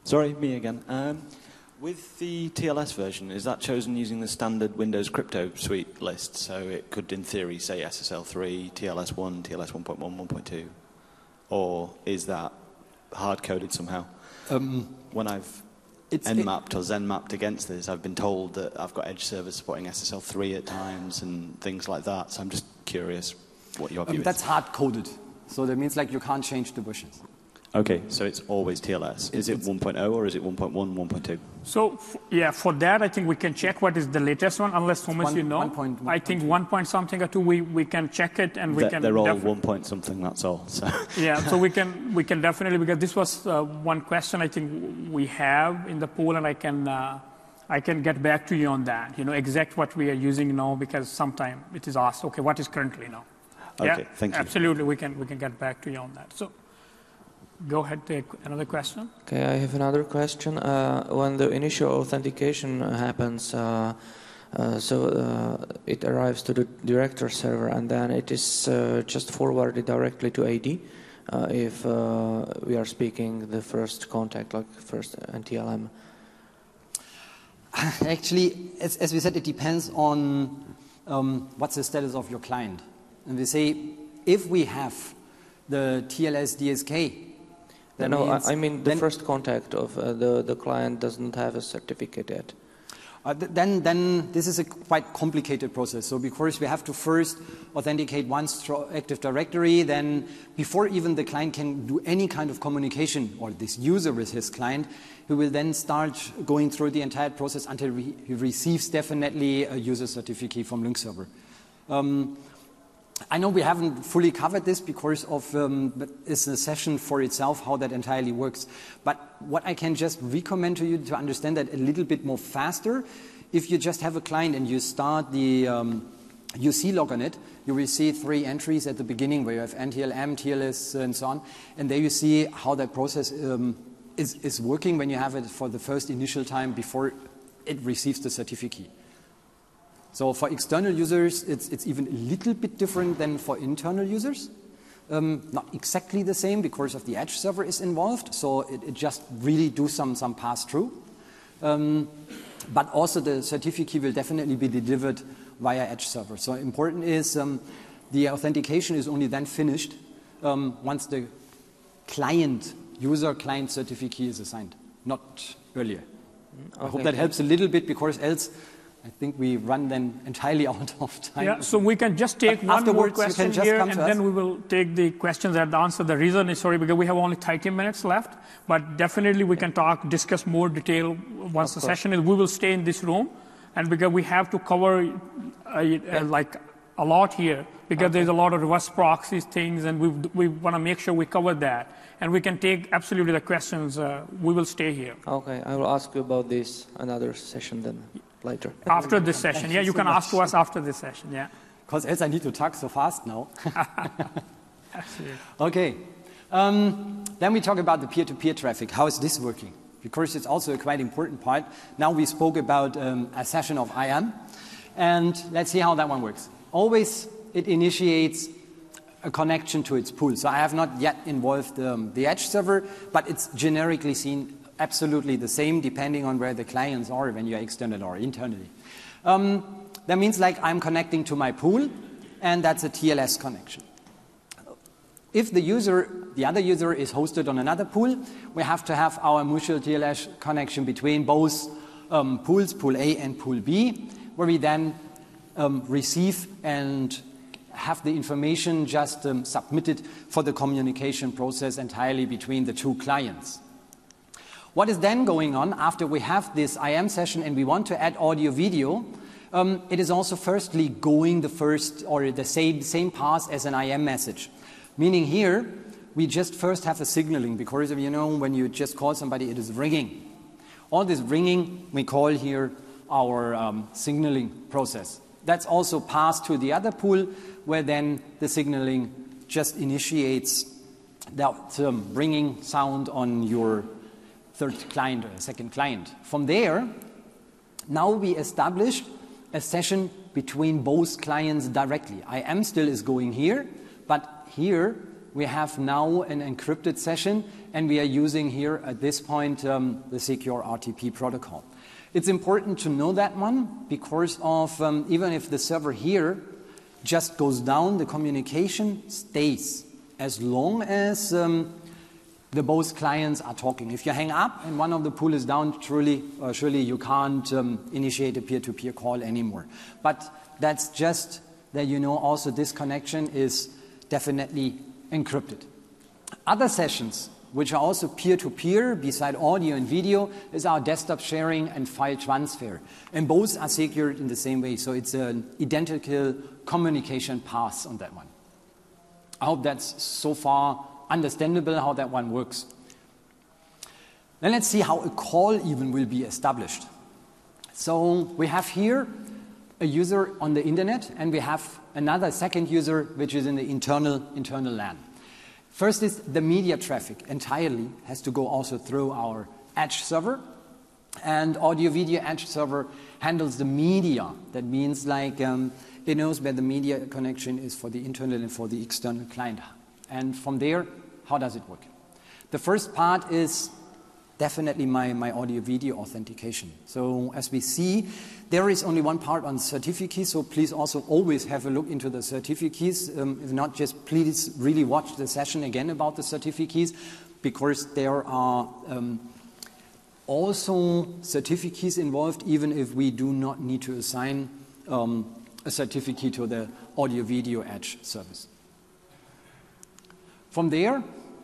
Sorry, me again. Um, with the T L S version, is that chosen using the standard Windows crypto suite list? So it could, in theory, say S S L three, T L S one, T L S one point one, one point two? Or is that hard-coded somehow? Um, when I've Nmapped or Zenmapped against this, I've been told that I've got edge servers supporting S S L three at times and things like that. So I'm just curious what your view um, is. That's hard-coded. So that means like you can't change the versions. Okay, so it's always T L S. Is it one point oh or is it one point one, one point two? So, f yeah, for that, I think we can check what is the latest one, unless Thomas, one, you know. one point, one I think one point something or two, we, we can check it and we they're, can... They're all one point something, that's all. So. Yeah, so we can, we can definitely, because this was uh, one question I think we have in the pool, and I can, uh, I can get back to you on that, you know, exact what we are using now, because sometimes it is asked, okay, what is currently now? Okay, yeah, thank you. Absolutely, we can, we can get back to you on that. So, go ahead, take another question. Okay, I have another question. Uh, when the initial authentication happens, uh, uh, so uh, it arrives to the director server, and then it is uh, just forwarded directly to A D uh, if uh, we are speaking the first contact, like first N T L M. Actually, as, as we said, it depends on um, what's the status of your client. And we say, if we have the T L S D S K, that no, means I, I mean the then, first contact of uh, the, the client doesn't have a certificate yet. Uh, th then, then this is a quite complicated process. So because we have to first authenticate one Active Directory, then before even the client can do any kind of communication, or this user with his client, he will then start going through the entire process until re he receives definitely a user certificate from Lync server. Um, I know we haven't fully covered this because of um, it's a session for itself how that entirely works. But what I can just recommend to you to understand that a little bit more faster, if you just have a client and you start the um, U C log on it, you will see three entries at the beginning where you have N T L M, T L S, and so on. And there you see how that process um, is, is working when you have it for the first initial time before it receives the certificate. So for external users, it's, it's even a little bit different than for internal users. Um, not exactly the same because of the edge server is involved, so it, it just really do some, some pass-through. Um, but also the certificate will definitely be delivered via edge server. So important is um, the authentication is only then finished um, once the client, user client certificate is assigned, not earlier. Okay. I hope that helps a little bit because else I think we run then entirely out of time. Yeah, so we can just take one more question here, and then we will take the questions and answer. The reason is, sorry, because we have only thirty minutes left, but definitely we can talk, discuss more detail once the session is. We will stay in this room, and because we have to cover uh, uh, like a lot here, because okay. there's a lot of reverse proxies things, and we, we want to make sure we cover that. And we can take absolutely the questions. Uh, we will stay here. Okay, I will ask you about this another session then. Later. After this session, yeah, you can ask to us after this session, yeah. Because else I need to talk so fast now. Absolutely. Okay. Um, then we talk about the peer-to-peer traffic. How is this working? Because it's also a quite important part. Now we spoke about um, a session of I A M, and let's see how that one works. Always it initiates a connection to its pool. So I have not yet involved um, the edge server, but it's generically seen absolutely the same depending on where the clients are when you're external or internally. Um, that means like I'm connecting to my pool, and that's a T L S connection. If the user, the other user is hosted on another pool, we have to have our mutual T L S connection between both um, pools, pool A and pool B, where we then um, receive and have the information just um, submitted for the communication process entirely between the two clients. What is then going on after we have this I A M session and we want to add audio video? Um, it is also firstly going the first or the same, same path as an I A M message. Meaning here, we just first have a signaling because you know when you just call somebody, it is ringing. All this ringing we call here our um, signaling process. That's also passed to the other pool where then the signaling just initiates that um, ringing sound on your third client or a second client. From there, now we established a session between both clients directly. I A M still is going here, but here we have now an encrypted session, and we are using here at this point um, the secure R T P protocol. It's important to know that one because of um, even if the server here just goes down, the communication stays as long as um, the both clients are talking. If you hang up and one of the pool is down, truly, uh, surely you can't um, initiate a peer-to-peer call anymore. But that's just that you know also this connection is definitely encrypted. Other sessions, which are also peer-to-peer, beside audio and video, is our desktop sharing and file transfer. And both are secured in the same way, so it's an identical communication path on that one. I hope that's so far understandable how that one works. Then let's see how a call even will be established. So we have here a user on the internet, and we have another second user which is in the internal internal LAN. First is the media traffic entirely has to go also through our edge server, and audio video edge server handles the media. That means like um, it knows where the media connection is for the internal and for the external client. And from there, how does it work? The first part is definitely my, my audio-video authentication. So as we see, there is only one part on certificates, so please also always have a look into the certificates. Um, if not, just please really watch the session again about the certificates, because there are um, also certificates involved, even if we do not need to assign um, a certificate to the audio-video edge service. From there,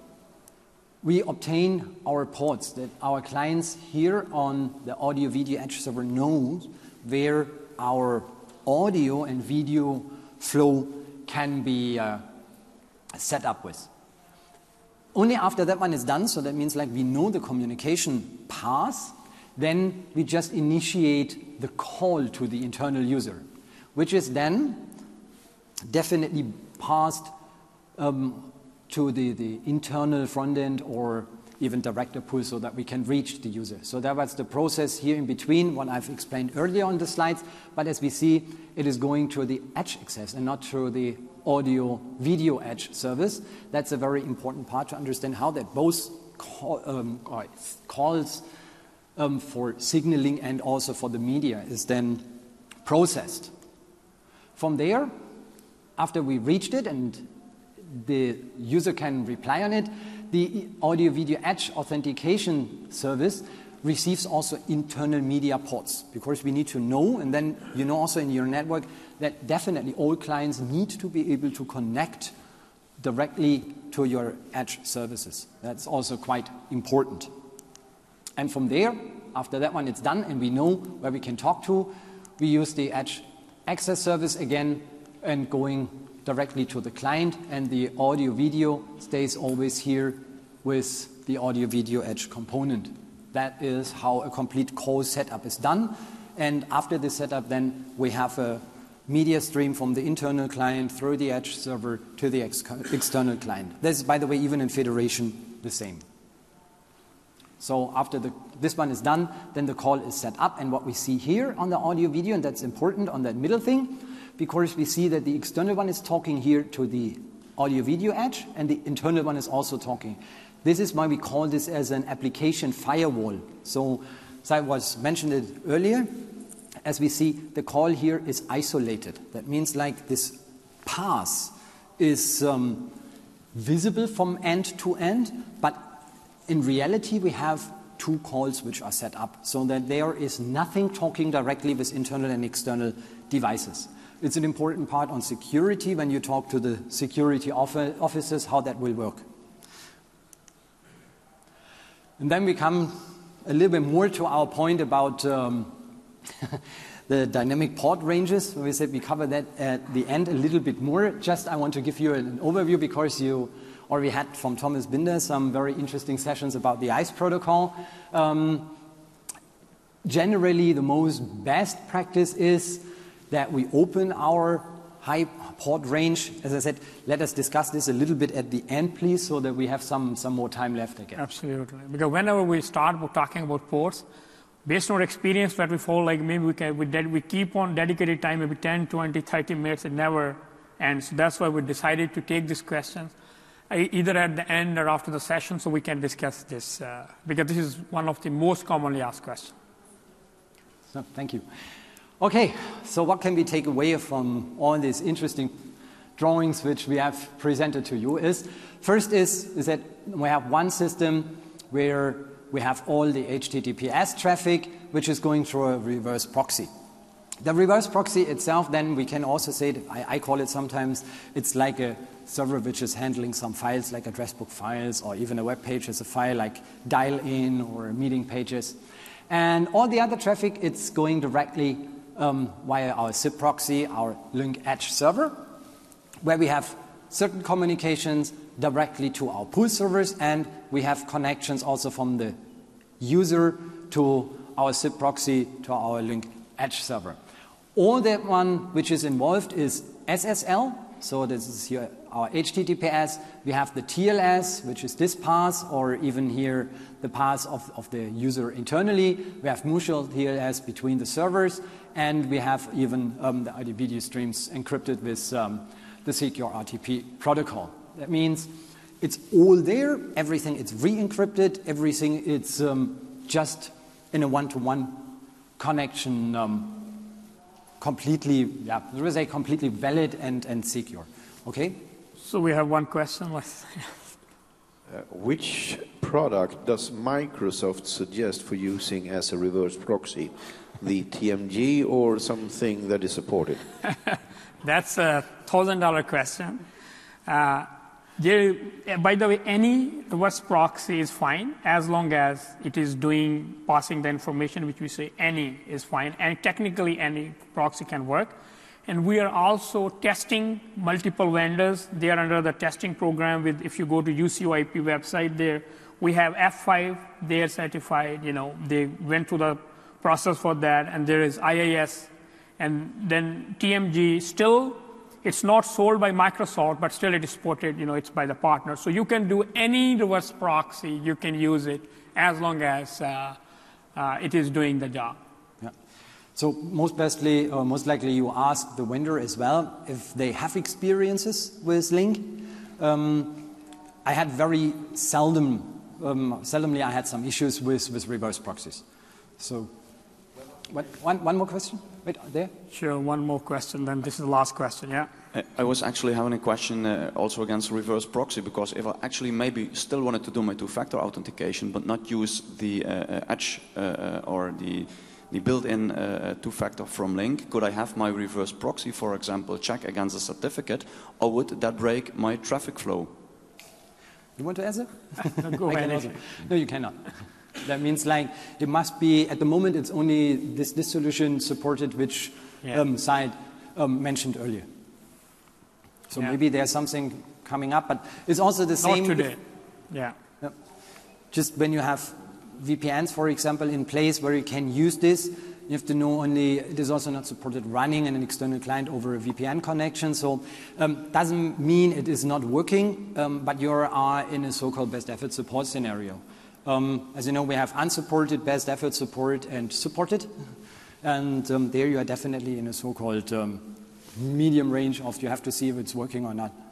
we obtain our ports that our clients here on the audio video edge server knows where our audio and video flow can be uh, set up with. Only after that one is done, so that means like we know the communication path, then we just initiate the call to the internal user, which is then definitely passed um, to the, the internal front end or even director pool so that we can reach the user. So that was the process here in between, what I've explained earlier on the slides. But as we see, it is going to the edge access and not through the audio video edge service. That's a very important part to understand how that both call, um, calls um, for signaling and also for the media is then processed. From there, after we reached it and the user can reply on it, the audio video edge authentication service receives also internal media ports, because we need to know, and then you know also in your network that definitely all clients need to be able to connect directly to your edge services. That's also quite important. And from there, after that one it's done and we know where we can talk to, we use the edge access service again and going directly to the client, and the audio video stays always here with the audio video edge component. That is how a complete call setup is done. And after the setup, then we have a media stream from the internal client through the edge server to the ex external client. This is, by the way, even in federation, the same. So after the, this one is done, then the call is set up. And what we see here on the audio video, and that's important on that middle thing, because we see that the external one is talking here to the audio video edge and the internal one is also talking. This is why we call this as an application firewall. So, as I was mentioned it earlier, as we see, the call here is isolated. That means like this path is um, visible from end to end, but in reality we have two calls which are set up so that there is nothing talking directly with internal and external devices. It's an important part on security when you talk to the security officers, how that will work. And then we come a little bit more to our point about um, the dynamic port ranges. We said we cover that at the end a little bit more. Just I want to give you an overview because you already had from Thomas Binder some very interesting sessions about the I C E protocol. Um, generally, the most best practice is that we open our high port range. As I said, let us discuss this a little bit at the end, please, so that we have some, some more time left again. Absolutely. Because whenever we start talking about ports, based on our experience that we follow, like maybe we, can, we, we keep on dedicated time, maybe ten, twenty, thirty minutes, it never ends. So that's why we decided to take these questions either at the end or after the session, so we can discuss this, uh, because this is one of the most commonly asked questions. So, thank you. Okay, so what can we take away from all these interesting drawings which we have presented to you is, first is, is that we have one system where we have all the H T T P S traffic, which is going through a reverse proxy. The reverse proxy itself, then we can also say, that I, I call it sometimes, it's like a server which is handling some files like address book files, or even a web page as a file like dial-in or meeting pages. And all the other traffic, it's going directly um, via our S I P proxy, our Lync Edge server, where we have certain communications directly to our pool servers, and we have connections also from the user to our S I P proxy to our Lync Edge server. All that one which is involved is S S L, so this is here our H T T P S. We have the T L S, which is this path, or even here the path of, of the user internally. We have mutual T L S between the servers, and we have even um, the I D video streams encrypted with um, the secure R T P protocol. That means it's all there, everything is re-encrypted, everything it's um, just in a one-to-one connection, um, completely, yeah, there is a completely valid and, and secure. Okay? So we have one question. uh, which product does Microsoft suggest for using as a reverse proxy? The T M G or something that is supported? That's a thousand dollar question. Uh, there, by the way, any reverse proxy is fine as long as it is doing passing the information, which we say any is fine, and technically any proxy can work. And we are also testing multiple vendors. They are under the testing program. With if you go to U C O I P website, there we have F five. They are certified. You know, they went through the process for that, and there is I I S, and then T M G. Still, it's not sold by Microsoft, but still it is supported. You know, it's by the partner. So you can do any reverse proxy. You can use it as long as uh, uh, it is doing the job. Yeah. So most bestly, or most likely, you ask the vendor as well if they have experiences with Lync. Um, I had very seldom, um, seldomly, I had some issues with with reverse proxies. So. What, one, one more question? Wait, there? Sure, one more question, then this is the last question, yeah? I was actually having a question uh, also against reverse proxy, because if I actually maybe still wanted to do my two-factor authentication but not use the uh, Edge uh, or the, the built-in uh, two-factor from Lync, could I have my reverse proxy, for example, check against a certificate, or would that break my traffic flow? You want to answer? No, go ahead. No, you cannot. That means like there must be, at the moment it's only this, this solution supported which yeah. um, side um, mentioned earlier. So yeah. maybe there's something coming up, but it's also the same. Not today, yeah. yeah. Just when you have V P Ns, for example, in place where you can use this, you have to know only it is also not supported running in an external client over a V P N connection. So um, doesn't mean it is not working, um, but you are in a so-called best effort support scenario. Um, as you know, we have unsupported, best effort support, and supported. And um, there you are definitely in a so-called um, medium range of you have to see if it's working or not.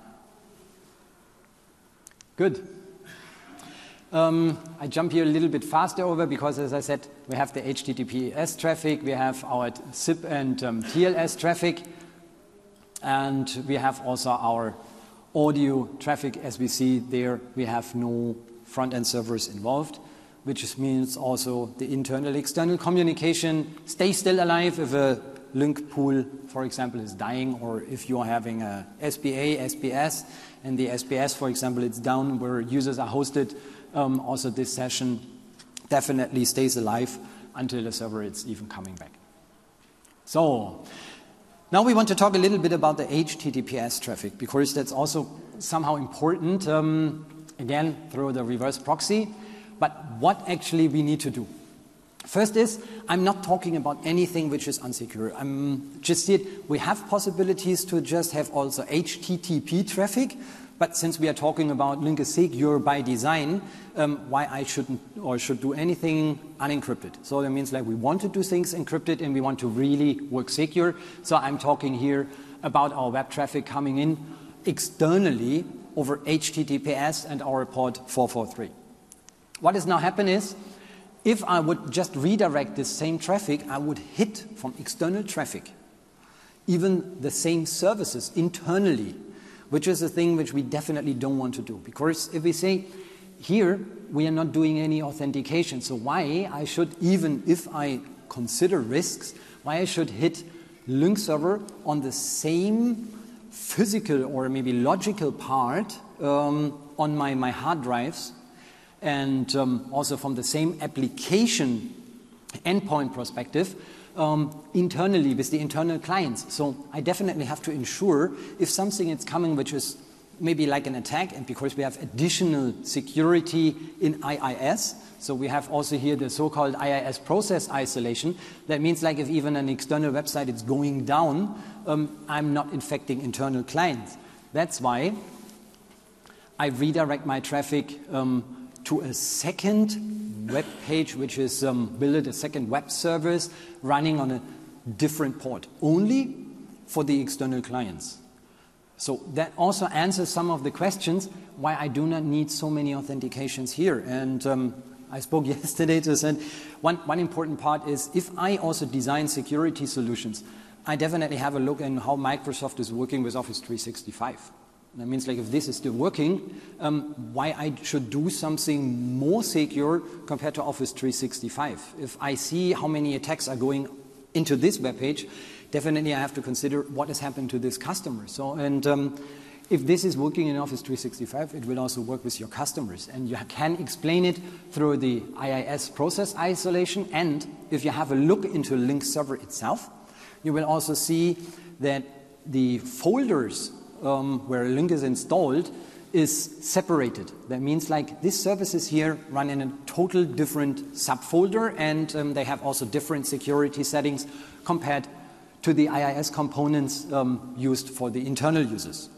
Good. Um, I jump here a little bit faster over because, as I said, we have the H T T P S traffic, we have our S I P and um, T L S traffic, and we have also our audio traffic. As we see there, we have no front-end servers involved, which means also the internal external communication stays still alive if a Lync pool, for example, is dying, or if you are having a S B A, S B S, and the S B S, for example, it's down where users are hosted. Um, also, this session definitely stays alive until the server is even coming back. So now we want to talk a little bit about the H T T P S traffic, because that's also somehow important. Um, Again, through the reverse proxy, but what actually we need to do. First is, I'm not talking about anything which is unsecure. I'm just see it, we have possibilities to just have also H T T P traffic, but since we are talking about Lync is secure by design, um, why I shouldn't or should do anything unencrypted. So that means like we want to do things encrypted and we want to really work secure. So I'm talking here about our web traffic coming in externally over H T T P S and our port four forty-three. What is now happening is, if I would just redirect this same traffic, I would hit from external traffic even the same services internally, which is a thing which we definitely don't want to do. Because if we say, here we are not doing any authentication, so why I should, even if I consider risks, why I should hit link server on the same physical or maybe logical part um, on my, my hard drives, and um, also from the same application endpoint perspective, um, internally with the internal clients. So I definitely have to ensure if something is coming which is maybe like an attack, and because we have additional security in I I S, so we have also here the so-called I I S process isolation. That means like if even an external website is going down, um, I'm not infecting internal clients. That's why I redirect my traffic um, to a second web page, which is um, built a second web service running on a different port, only for the external clients. So that also answers some of the questions why I do not need so many authentications here. And um, I spoke yesterday to said one, one important part is if I also design security solutions, I definitely have a look in how Microsoft is working with Office three sixty-five. That means like if this is still working, um, why I should do something more secure compared to Office three sixty-five. If I see how many attacks are going into this web page, definitely I have to consider what has happened to this customer. So, and um, if this is working in Office three sixty-five, it will also work with your customers. And you can explain it through the I I S process isolation. And if you have a look into link server itself, you will also see that the folders um, where a link is installed is separated. That means like these services here run in a total different subfolder, and um, they have also different security settings compared to the I I S components um, used for the internal users.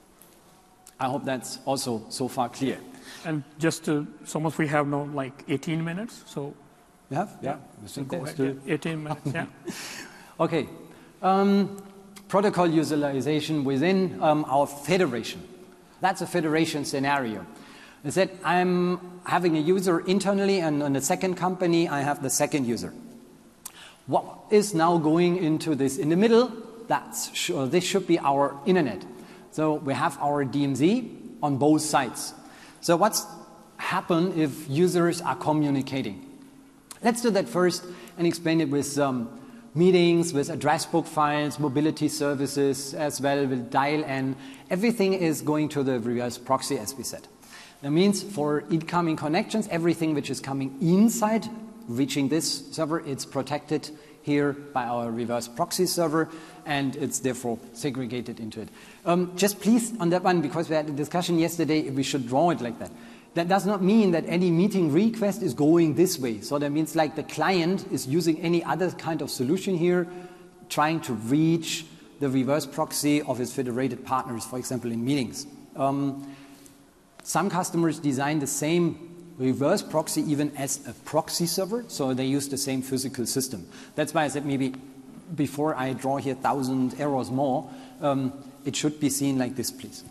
I hope that's also so far clear. And just to sum up, we have now like eighteen minutes, so. You have? Yeah. So go ahead. Yeah, eighteen minutes, yeah. Okay. Um, protocol utilization within um, our federation. That's a federation scenario. I said I'm having a user internally, and on the second company, I have the second user. What is now going into this in the middle? That's sure, this should be our internet. So we have our D M Z on both sides. So what's happen if users are communicating? Let's do that first and explain it with um, meetings, with address book files, mobility services, as well with dial-in. Everything is going to the reverse proxy, as we said. That means for incoming connections, everything which is coming inside, reaching this server, it's protected here by our reverse proxy server, and it's therefore segregated into it. Um, just please on that one, because we had a discussion yesterday, we should draw it like that. That does not mean that any meeting request is going this way. So that means like the client is using any other kind of solution here, trying to reach the reverse proxy of its federated partners, for example, in meetings. Um, some customers design the same reverse proxy even as a proxy server, so they use the same physical system. That's why I said maybe before I draw here thousand arrows more, um, it should be seen like this, please.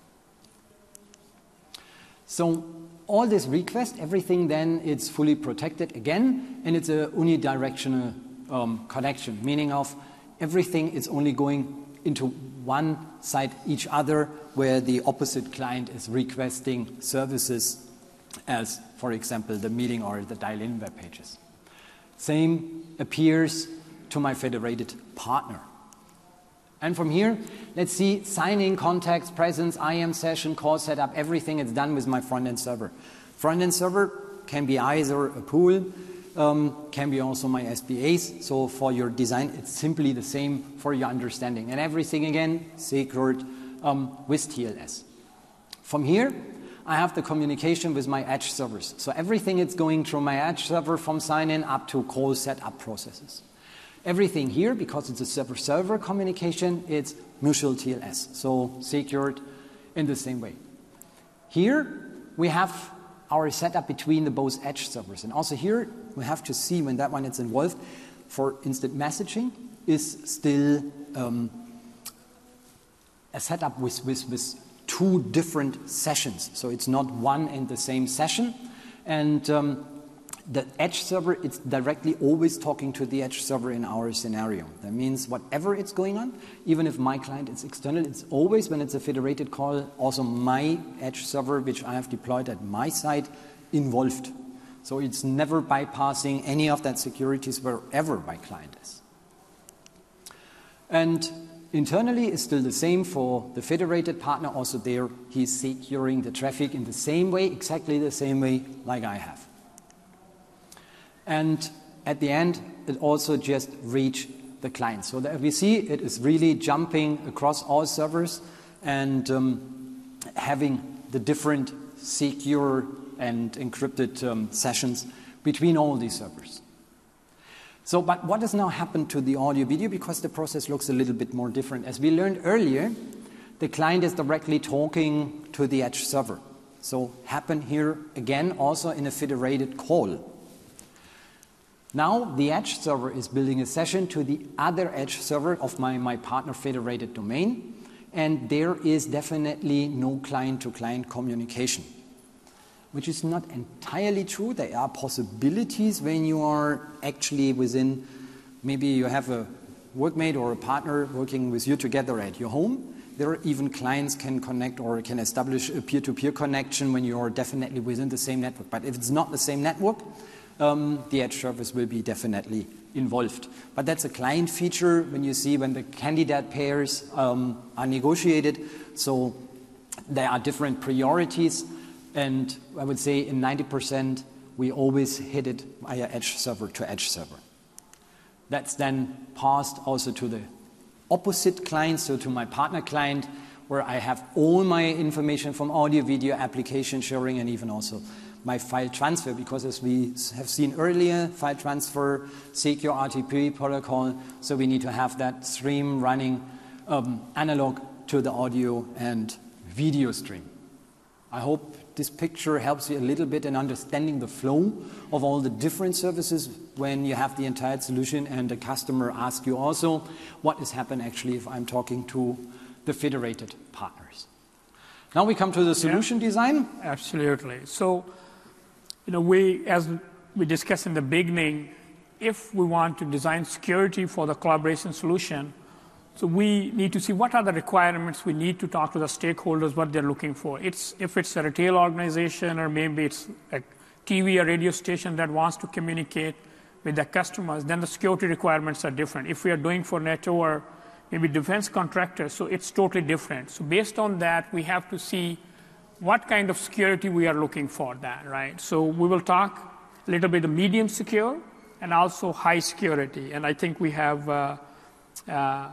So all this request, everything then it's fully protected again, and it's a unidirectional um, connection, meaning of everything is only going into one side each other, where the opposite client is requesting services as, for example, the meeting or the dial-in web pages. Same appears to my federated partner. And from here, let's see signing, contacts, presence, I M session, call setup, everything is done with my front-end server. Front-end server can be either a pool, um, can be also my S B As. So for your design, it's simply the same for your understanding. And everything, again, secured um, with T L S. From here, I have the communication with my edge servers. So everything is going through my edge server from sign-in up to call setup processes. Everything here, because it's a server-server communication, it's mutual T L S, so secured in the same way. Here, we have our setup between the both edge servers. And also here, we have to see when that one is involved. For instant messaging is still um, a setup with, with, with two different sessions. So it's not one and the same session. And um, the edge server, it's directly always talking to the edge server in our scenario. That means whatever it's going on, even if my client is external, it's always, when it's a federated call, also my edge server, which I have deployed at my site, involved. So it's never bypassing any of that securities wherever my client is. And internally, it's still the same for the federated partner. Also there, he's securing the traffic in the same way, exactly the same way like I have. And at the end, it also just reach the client. So that we see it is really jumping across all servers and um, having the different secure and encrypted um, sessions between all these servers. So, but what has now happened to the audio video? Because the process looks a little bit more different. As we learned earlier, the client is directly talking to the edge server. So happen here again also in a federated call. Now the edge server is building a session to the other edge server of my, my partner federated domain, and there is definitely no client-to-client communication, which is not entirely true. There are possibilities when you are actually within, maybe you have a workmate or a partner working with you together at your home. There are even clients can connect or can establish a peer-to-peer connection when you are definitely within the same network. But if it's not the same network, um, the edge service will be definitely involved. But that's a client feature when you see when the candidate pairs um, are negotiated. So there are different priorities. And I would say in ninety percent, we always hit it via edge server to edge server. That's then passed also to the opposite client, so to my partner client, where I have all my information from audio, video, application sharing, and even also my file transfer, because as we have seen earlier, file transfer, secure R T P protocol, so we need to have that stream running um, analog to the audio and video stream. I hope this picture helps you a little bit in understanding the flow of all the different services when you have the entire solution and the customer asks you also what is happening actually if I'm talking to the federated partners. Now we come to the solution yeah, design. Absolutely. So, you know, we, as we discussed in the beginning, if we want to design security for the collaboration solution, so we need to see what are the requirements. We need to talk to the stakeholders, what they're looking for. It's, if it's a retail organization or maybe it's a T V or radio station that wants to communicate with the customers, then the security requirements are different. If we are doing for NATO or maybe defense contractors, so it's totally different. So based on that, we have to see what kind of security we are looking for that, right? So we will talk a little bit of medium secure and also high security. And I think we have uh, uh,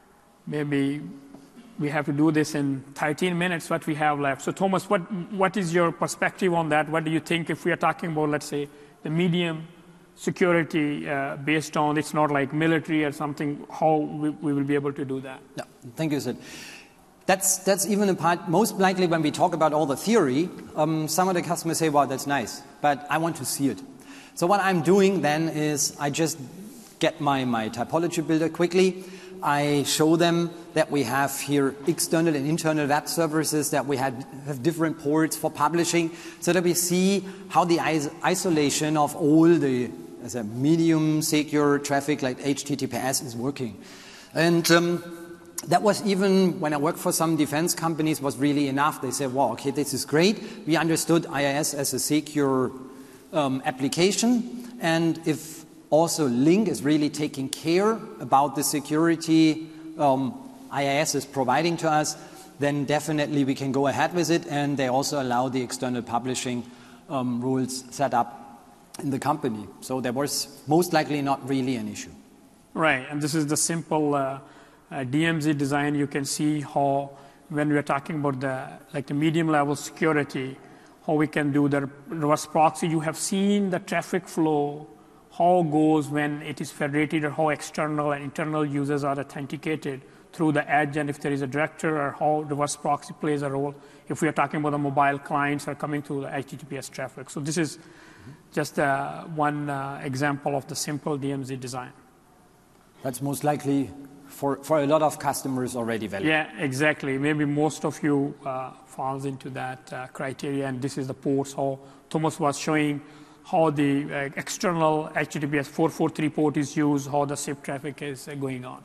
maybe we have to do this in thirteen minutes, what we have left. So Thomas, what, what is your perspective on that? What do you think if we are talking about, let's say, the medium security uh, based on, it's not like military or something, how we, we will be able to do that? Yeah, thank you, Sid. That's, that's even a part, most likely when we talk about all the theory, um, some of the customers say, wow, that's nice, but I want to see it. So what I'm doing then is I just get my, my typology builder quickly. I show them that we have here external and internal web services, that we have, have different ports for publishing, so that we see how the is isolation of all the as a medium secure traffic like H T T P S is working. And um, that was even, when I worked for some defense companies, was really enough. They said, wow, okay, this is great. We understood I I S as a secure um, application, and if also Link is really taking care about the security um, I I S is providing to us, then definitely we can go ahead with it, and they also allow the external publishing um, rules set up in the company. So there was most likely not really an issue. Right, and this is the simple uh, uh, D M Z design. You can see how when we are talking about the like the medium level security, how we can do the reverse proxy. You have seen the traffic flow, how it goes when it is federated, or how external and internal users are authenticated through the edge, and if there is a director, or how reverse proxy plays a role if we are talking about the mobile clients are coming through the H T T P S traffic. So this is just uh, one uh, example of the simple D M Z design. That's most likely for, for a lot of customers already valid. Yeah, exactly. Maybe most of you uh, falls into that uh, criteria, and this is the ports, how Thomas was showing how the uh, external H T T P S four forty-three port is used, how the S I P traffic is uh, going on.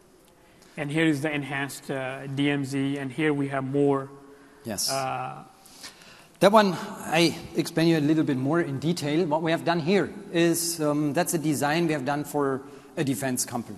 And here is the enhanced uh, D M Z, and here we have more. Yes. Uh, that one, I explain you a little bit more in detail. What we have done here is, um, that's a design we have done for a defense company.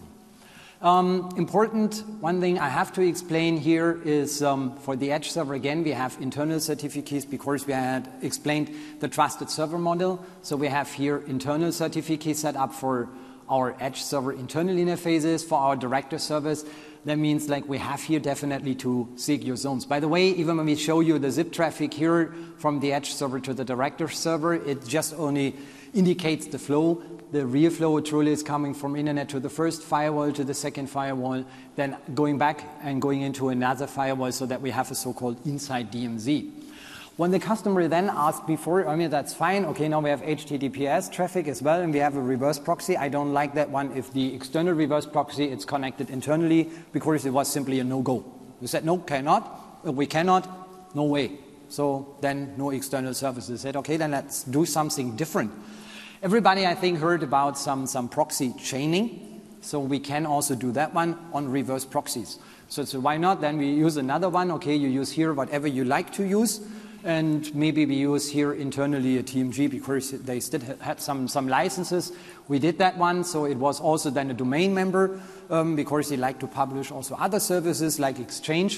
Um, important, one thing I have to explain here is um, for the Edge server, again, we have internal certificates because we had explained the trusted server model. So we have here internal certificates set up for our Edge server internal interfaces, for our director servers. That means like we have here definitely two secure zones. By the way, even when we show you the zip traffic here from the Edge server to the director server, it just only indicates the flow. The real flow truly is coming from internet to the first firewall, to the second firewall, then going back and going into another firewall so that we have a so-called inside D M Z. When the customer then asked before, I mean, that's fine. Okay, now we have H T T P S traffic as well, and we have a reverse proxy. I don't like that one if the external reverse proxy is connected internally because it was simply a no-go. We said, no, cannot. If we cannot, no way. So then no external services. Said, okay, then let's do something different. Everybody, I think, heard about some, some proxy chaining. So we can also do that one on reverse proxies. So, so why not? Then we use another one. Okay, you use here whatever you like to use. And maybe we use here internally a T M G because they still had some, some licenses. We did that one. So it was also then a domain member um, because they like to publish also other services like Exchange.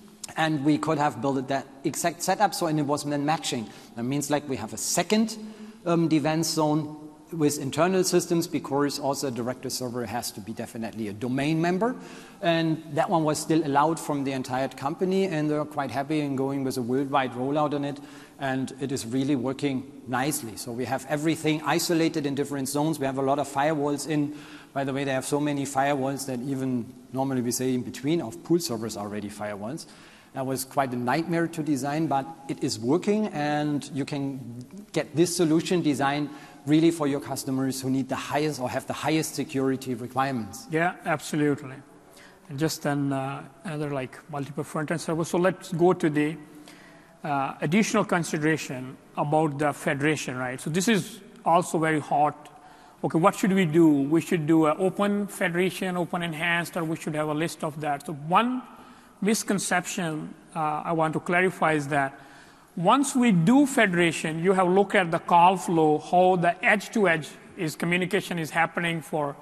And we could have built that exact setup. So and it was then matching. That means like we have a second Um, defense zone with internal systems because also a director server has to be definitely a domain member. And that one was still allowed from the entire company, and they're quite happy in going with a worldwide rollout on it. And it is really working nicely. So we have everything isolated in different zones. We have a lot of firewalls in. By the way, they have so many firewalls that even normally we say in between of pool servers already firewalls. That was quite a nightmare to design, but it is working, and you can get this solution designed really for your customers who need the highest or have the highest security requirements. Yeah, absolutely. And just then uh, other like multiple front-end servers. So let's go to the uh, additional consideration about the federation, right? So this is also very hot. Okay, what should we do? We should do an open federation, open enhanced, or we should have a list of that. So one misconception uh, I want to clarify is that once we do federation, you have look at the call flow, how the edge-to-edge is communication is happening for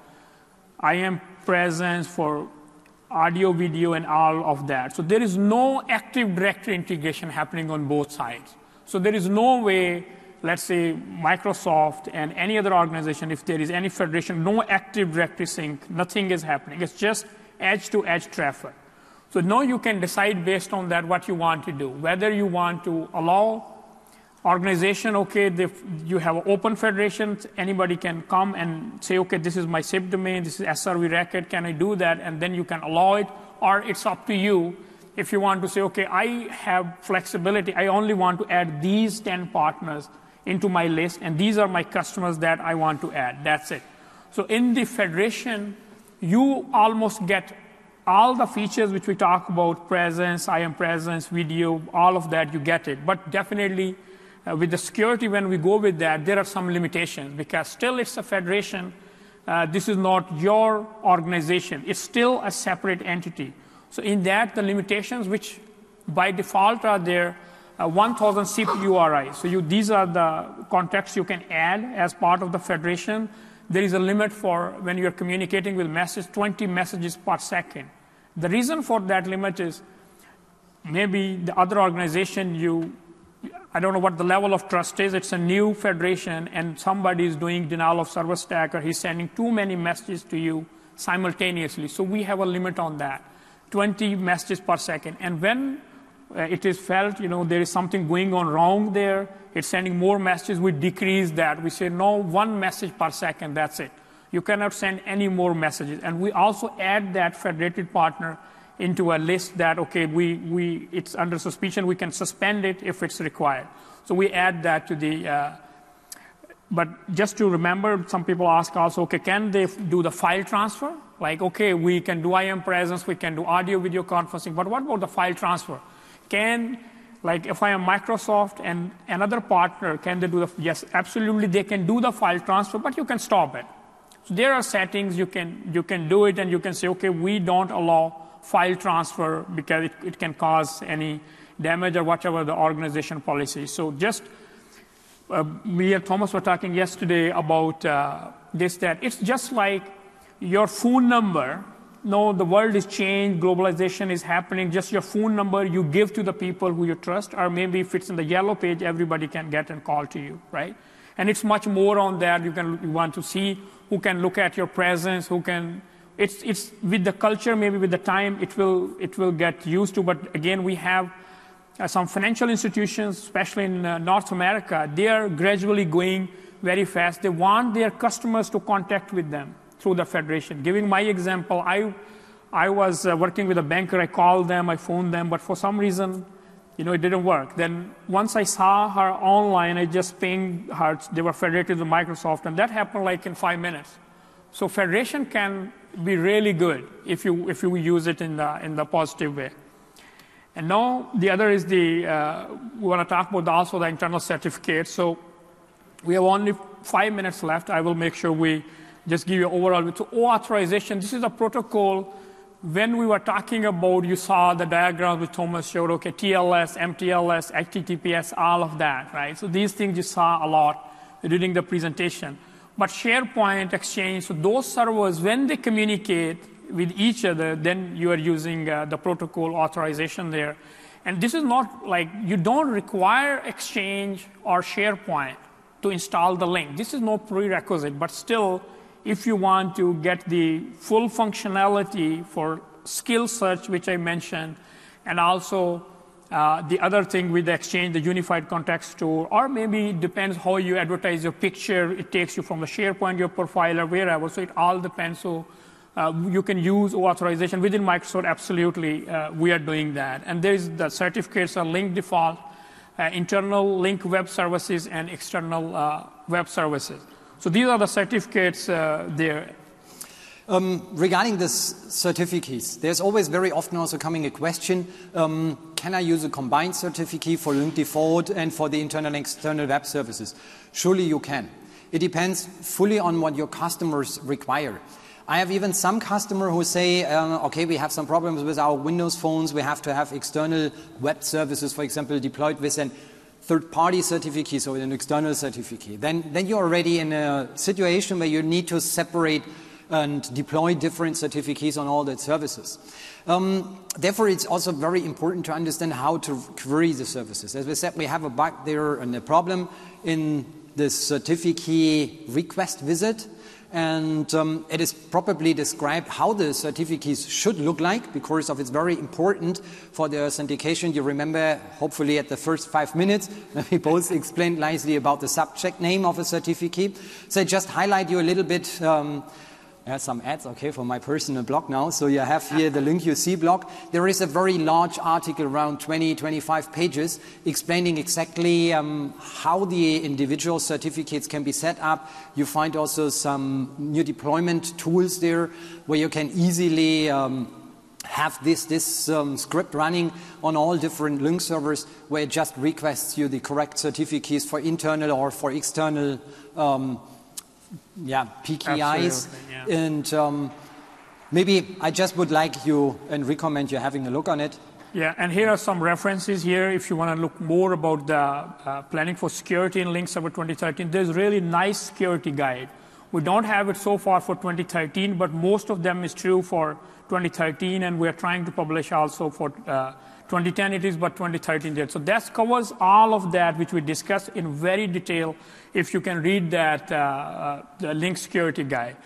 I A M presence, for audio, video, and all of that. So there is no Active Directory integration happening on both sides. So there is no way, let's say Microsoft and any other organization, if there is any federation, no Active Directory sync, nothing is happening. It's just edge-to-edge traffic. So now you can decide based on that what you want to do. Whether you want to allow organization, okay, they, you have open federations, anybody can come and say, okay, this is my S I P domain, this is S R V record, can I do that? And then you can allow it, or it's up to you. If you want to say, okay, I have flexibility, I only want to add these ten partners into my list, and these are my customers that I want to add, that's it. So in the federation, you almost get all the features which we talk about, presence, I A M presence, video, all of that, you get it. But definitely uh, with the security, when we go with that, there are some limitations because still it's a federation. Uh, this is not your organization. It's still a separate entity. So in that, the limitations which by default are there, uh, one thousand C P U R I. So you, these are the contexts you can add as part of the federation. There is a limit for when you're communicating with message, twenty messages per second. The reason for that limit is maybe the other organization, you, I don't know what the level of trust is, it's a new federation and somebody is doing denial of service attack or he's sending too many messages to you simultaneously. So we have a limit on that, twenty messages per second. And when uh, it is felt, you know, there is something going on wrong there, it's sending more messages, we decrease that. We say, no, one message per second, that's it. You cannot send any more messages. And we also add that federated partner into a list that, okay, we, we, it's under suspicion, we can suspend it if it's required. So we add that to the, uh, but just to remember, some people ask also, okay, can they do the file transfer? Like, okay, we can do I M presence, we can do audio video conferencing, but what about the file transfer? Can, like if I am Microsoft and another partner, can they do the, yes, absolutely they can do the file transfer, but you can stop it. So there are settings you can, you can do it and you can say, okay, we don't allow file transfer because it, it can cause any damage or whatever the organization policy. So just, uh, me and Thomas were talking yesterday about uh, this, that it's just like your phone number. No, the world is changed, globalization is happening, just your phone number you give to the people who you trust, or maybe if it's in the yellow page, everybody can get and call to you, right? And it's much more on that. You can you want to see who can look at your presence, who can, it's, it's with the culture, maybe with the time, it will, it will get used to, but again, we have uh, some financial institutions, especially in uh, North America, they are gradually going very fast. They want their customers to contact with them through the federation. Giving my example, I, I was uh, working with a banker, I called them, I phoned them, but for some reason, you know, it didn't work. Then once I saw her online, I just pinged her, they were federated to Microsoft, and that happened like in five minutes. So federation can be really good if you, if you use it in the, in the positive way. And now the other is the, uh, we want to talk about also the internal certificates. So we have only five minutes left. I will make sure we just give you overall. So O-authorization, this is a protocol. When we were talking about, you saw the diagrams which Thomas showed, okay, T L S, M T L S, H T T P S, all of that, right? So these things you saw a lot during the presentation. But SharePoint, Exchange, so those servers, when they communicate with each other, then you are using uh, the protocol authorization there. And this is not like, you don't require Exchange or SharePoint to install the link. This is no prerequisite, but still, if you want to get the full functionality for skill search, which I mentioned, and also uh, the other thing with the Exchange, the unified contact store, or maybe it depends how you advertise your picture. It takes you from the SharePoint, your profile, or wherever. So it all depends. So uh, you can use authorization within Microsoft. Absolutely, uh, we are doing that. And there is the certificates are link default, uh, internal link web services, and external uh, web services. So these are the certificates uh, there. Um, regarding the certificates, there's always very often also coming a question, um, can I use a combined certificate for link default and for the internal and external web services? Surely you can. It depends fully on what your customers require. I have even some customers who say, um, okay, we have some problems with our Windows phones, we have to have external web services, for example, deployed with an third-party certificate, so an external certificate. Then, then you're already in a situation where you need to separate and deploy different certificates on all the services. Um, therefore, it's also very important to understand how to query the services. As we said, we have a bug there and a problem in the certificate request visit. And um, it is properly described how the certificates should look like, because of it's very important for the authentication. You remember, hopefully at the first five minutes, we both explained nicely about the subject name of a certificate. So I just highlight you a little bit. Um, I have some ads, okay, for my personal blog now. So you have here the Link U C blog. There is a very large article, around twenty, twenty-five pages, explaining exactly um, how the individual certificates can be set up. You find also some new deployment tools there where you can easily um, have this, this um, script running on all different link servers where it just requests you the correct certificates for internal or for external um, yeah, P K Is. Yeah. And um, maybe I just would like you and recommend you having a look on it. Yeah, and here are some references here if you want to look more about the uh, planning for security in Link Server twenty thirteen. There's a really nice security guide. We don't have it so far for twenty thirteen, but most of them is true for twenty thirteen, and we're trying to publish also for uh, twenty ten it is, but twenty thirteen did. So that covers all of that, which we discussed in very detail if you can read that uh, uh, the Link security guide.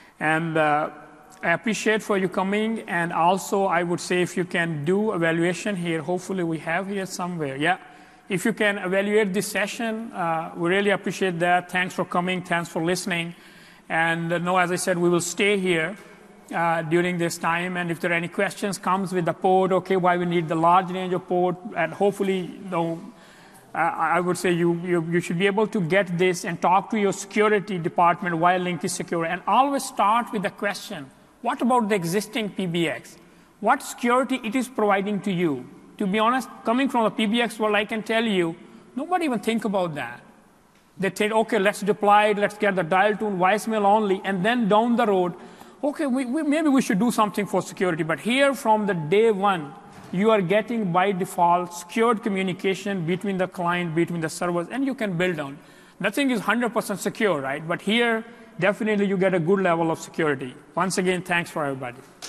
And uh, I appreciate for you coming, and also I would say if you can do evaluation here, hopefully we have here somewhere. Yeah, if you can evaluate this session, uh, we really appreciate that. Thanks for coming, thanks for listening. And uh, no, as I said, we will stay here uh, during this time, and if there are any questions comes with the port, okay, why we need the large range of port, and hopefully, you know, uh, I would say you, you, you should be able to get this and talk to your security department why Link is secure, and always start with the question, What about the existing P B X? What security it is providing to you? To be honest, coming from the P B X world, I can tell you, nobody even think about that. They think, okay, let's deploy it, let's get the dial tone, voicemail only, and then down the road, okay, we, we, maybe we should do something for security. But here from the day one, you are getting by default secured communication between the client, between the servers, and you can build on. Nothing is one hundred percent secure, right? But here, definitely you get a good level of security. Once again, thanks for everybody.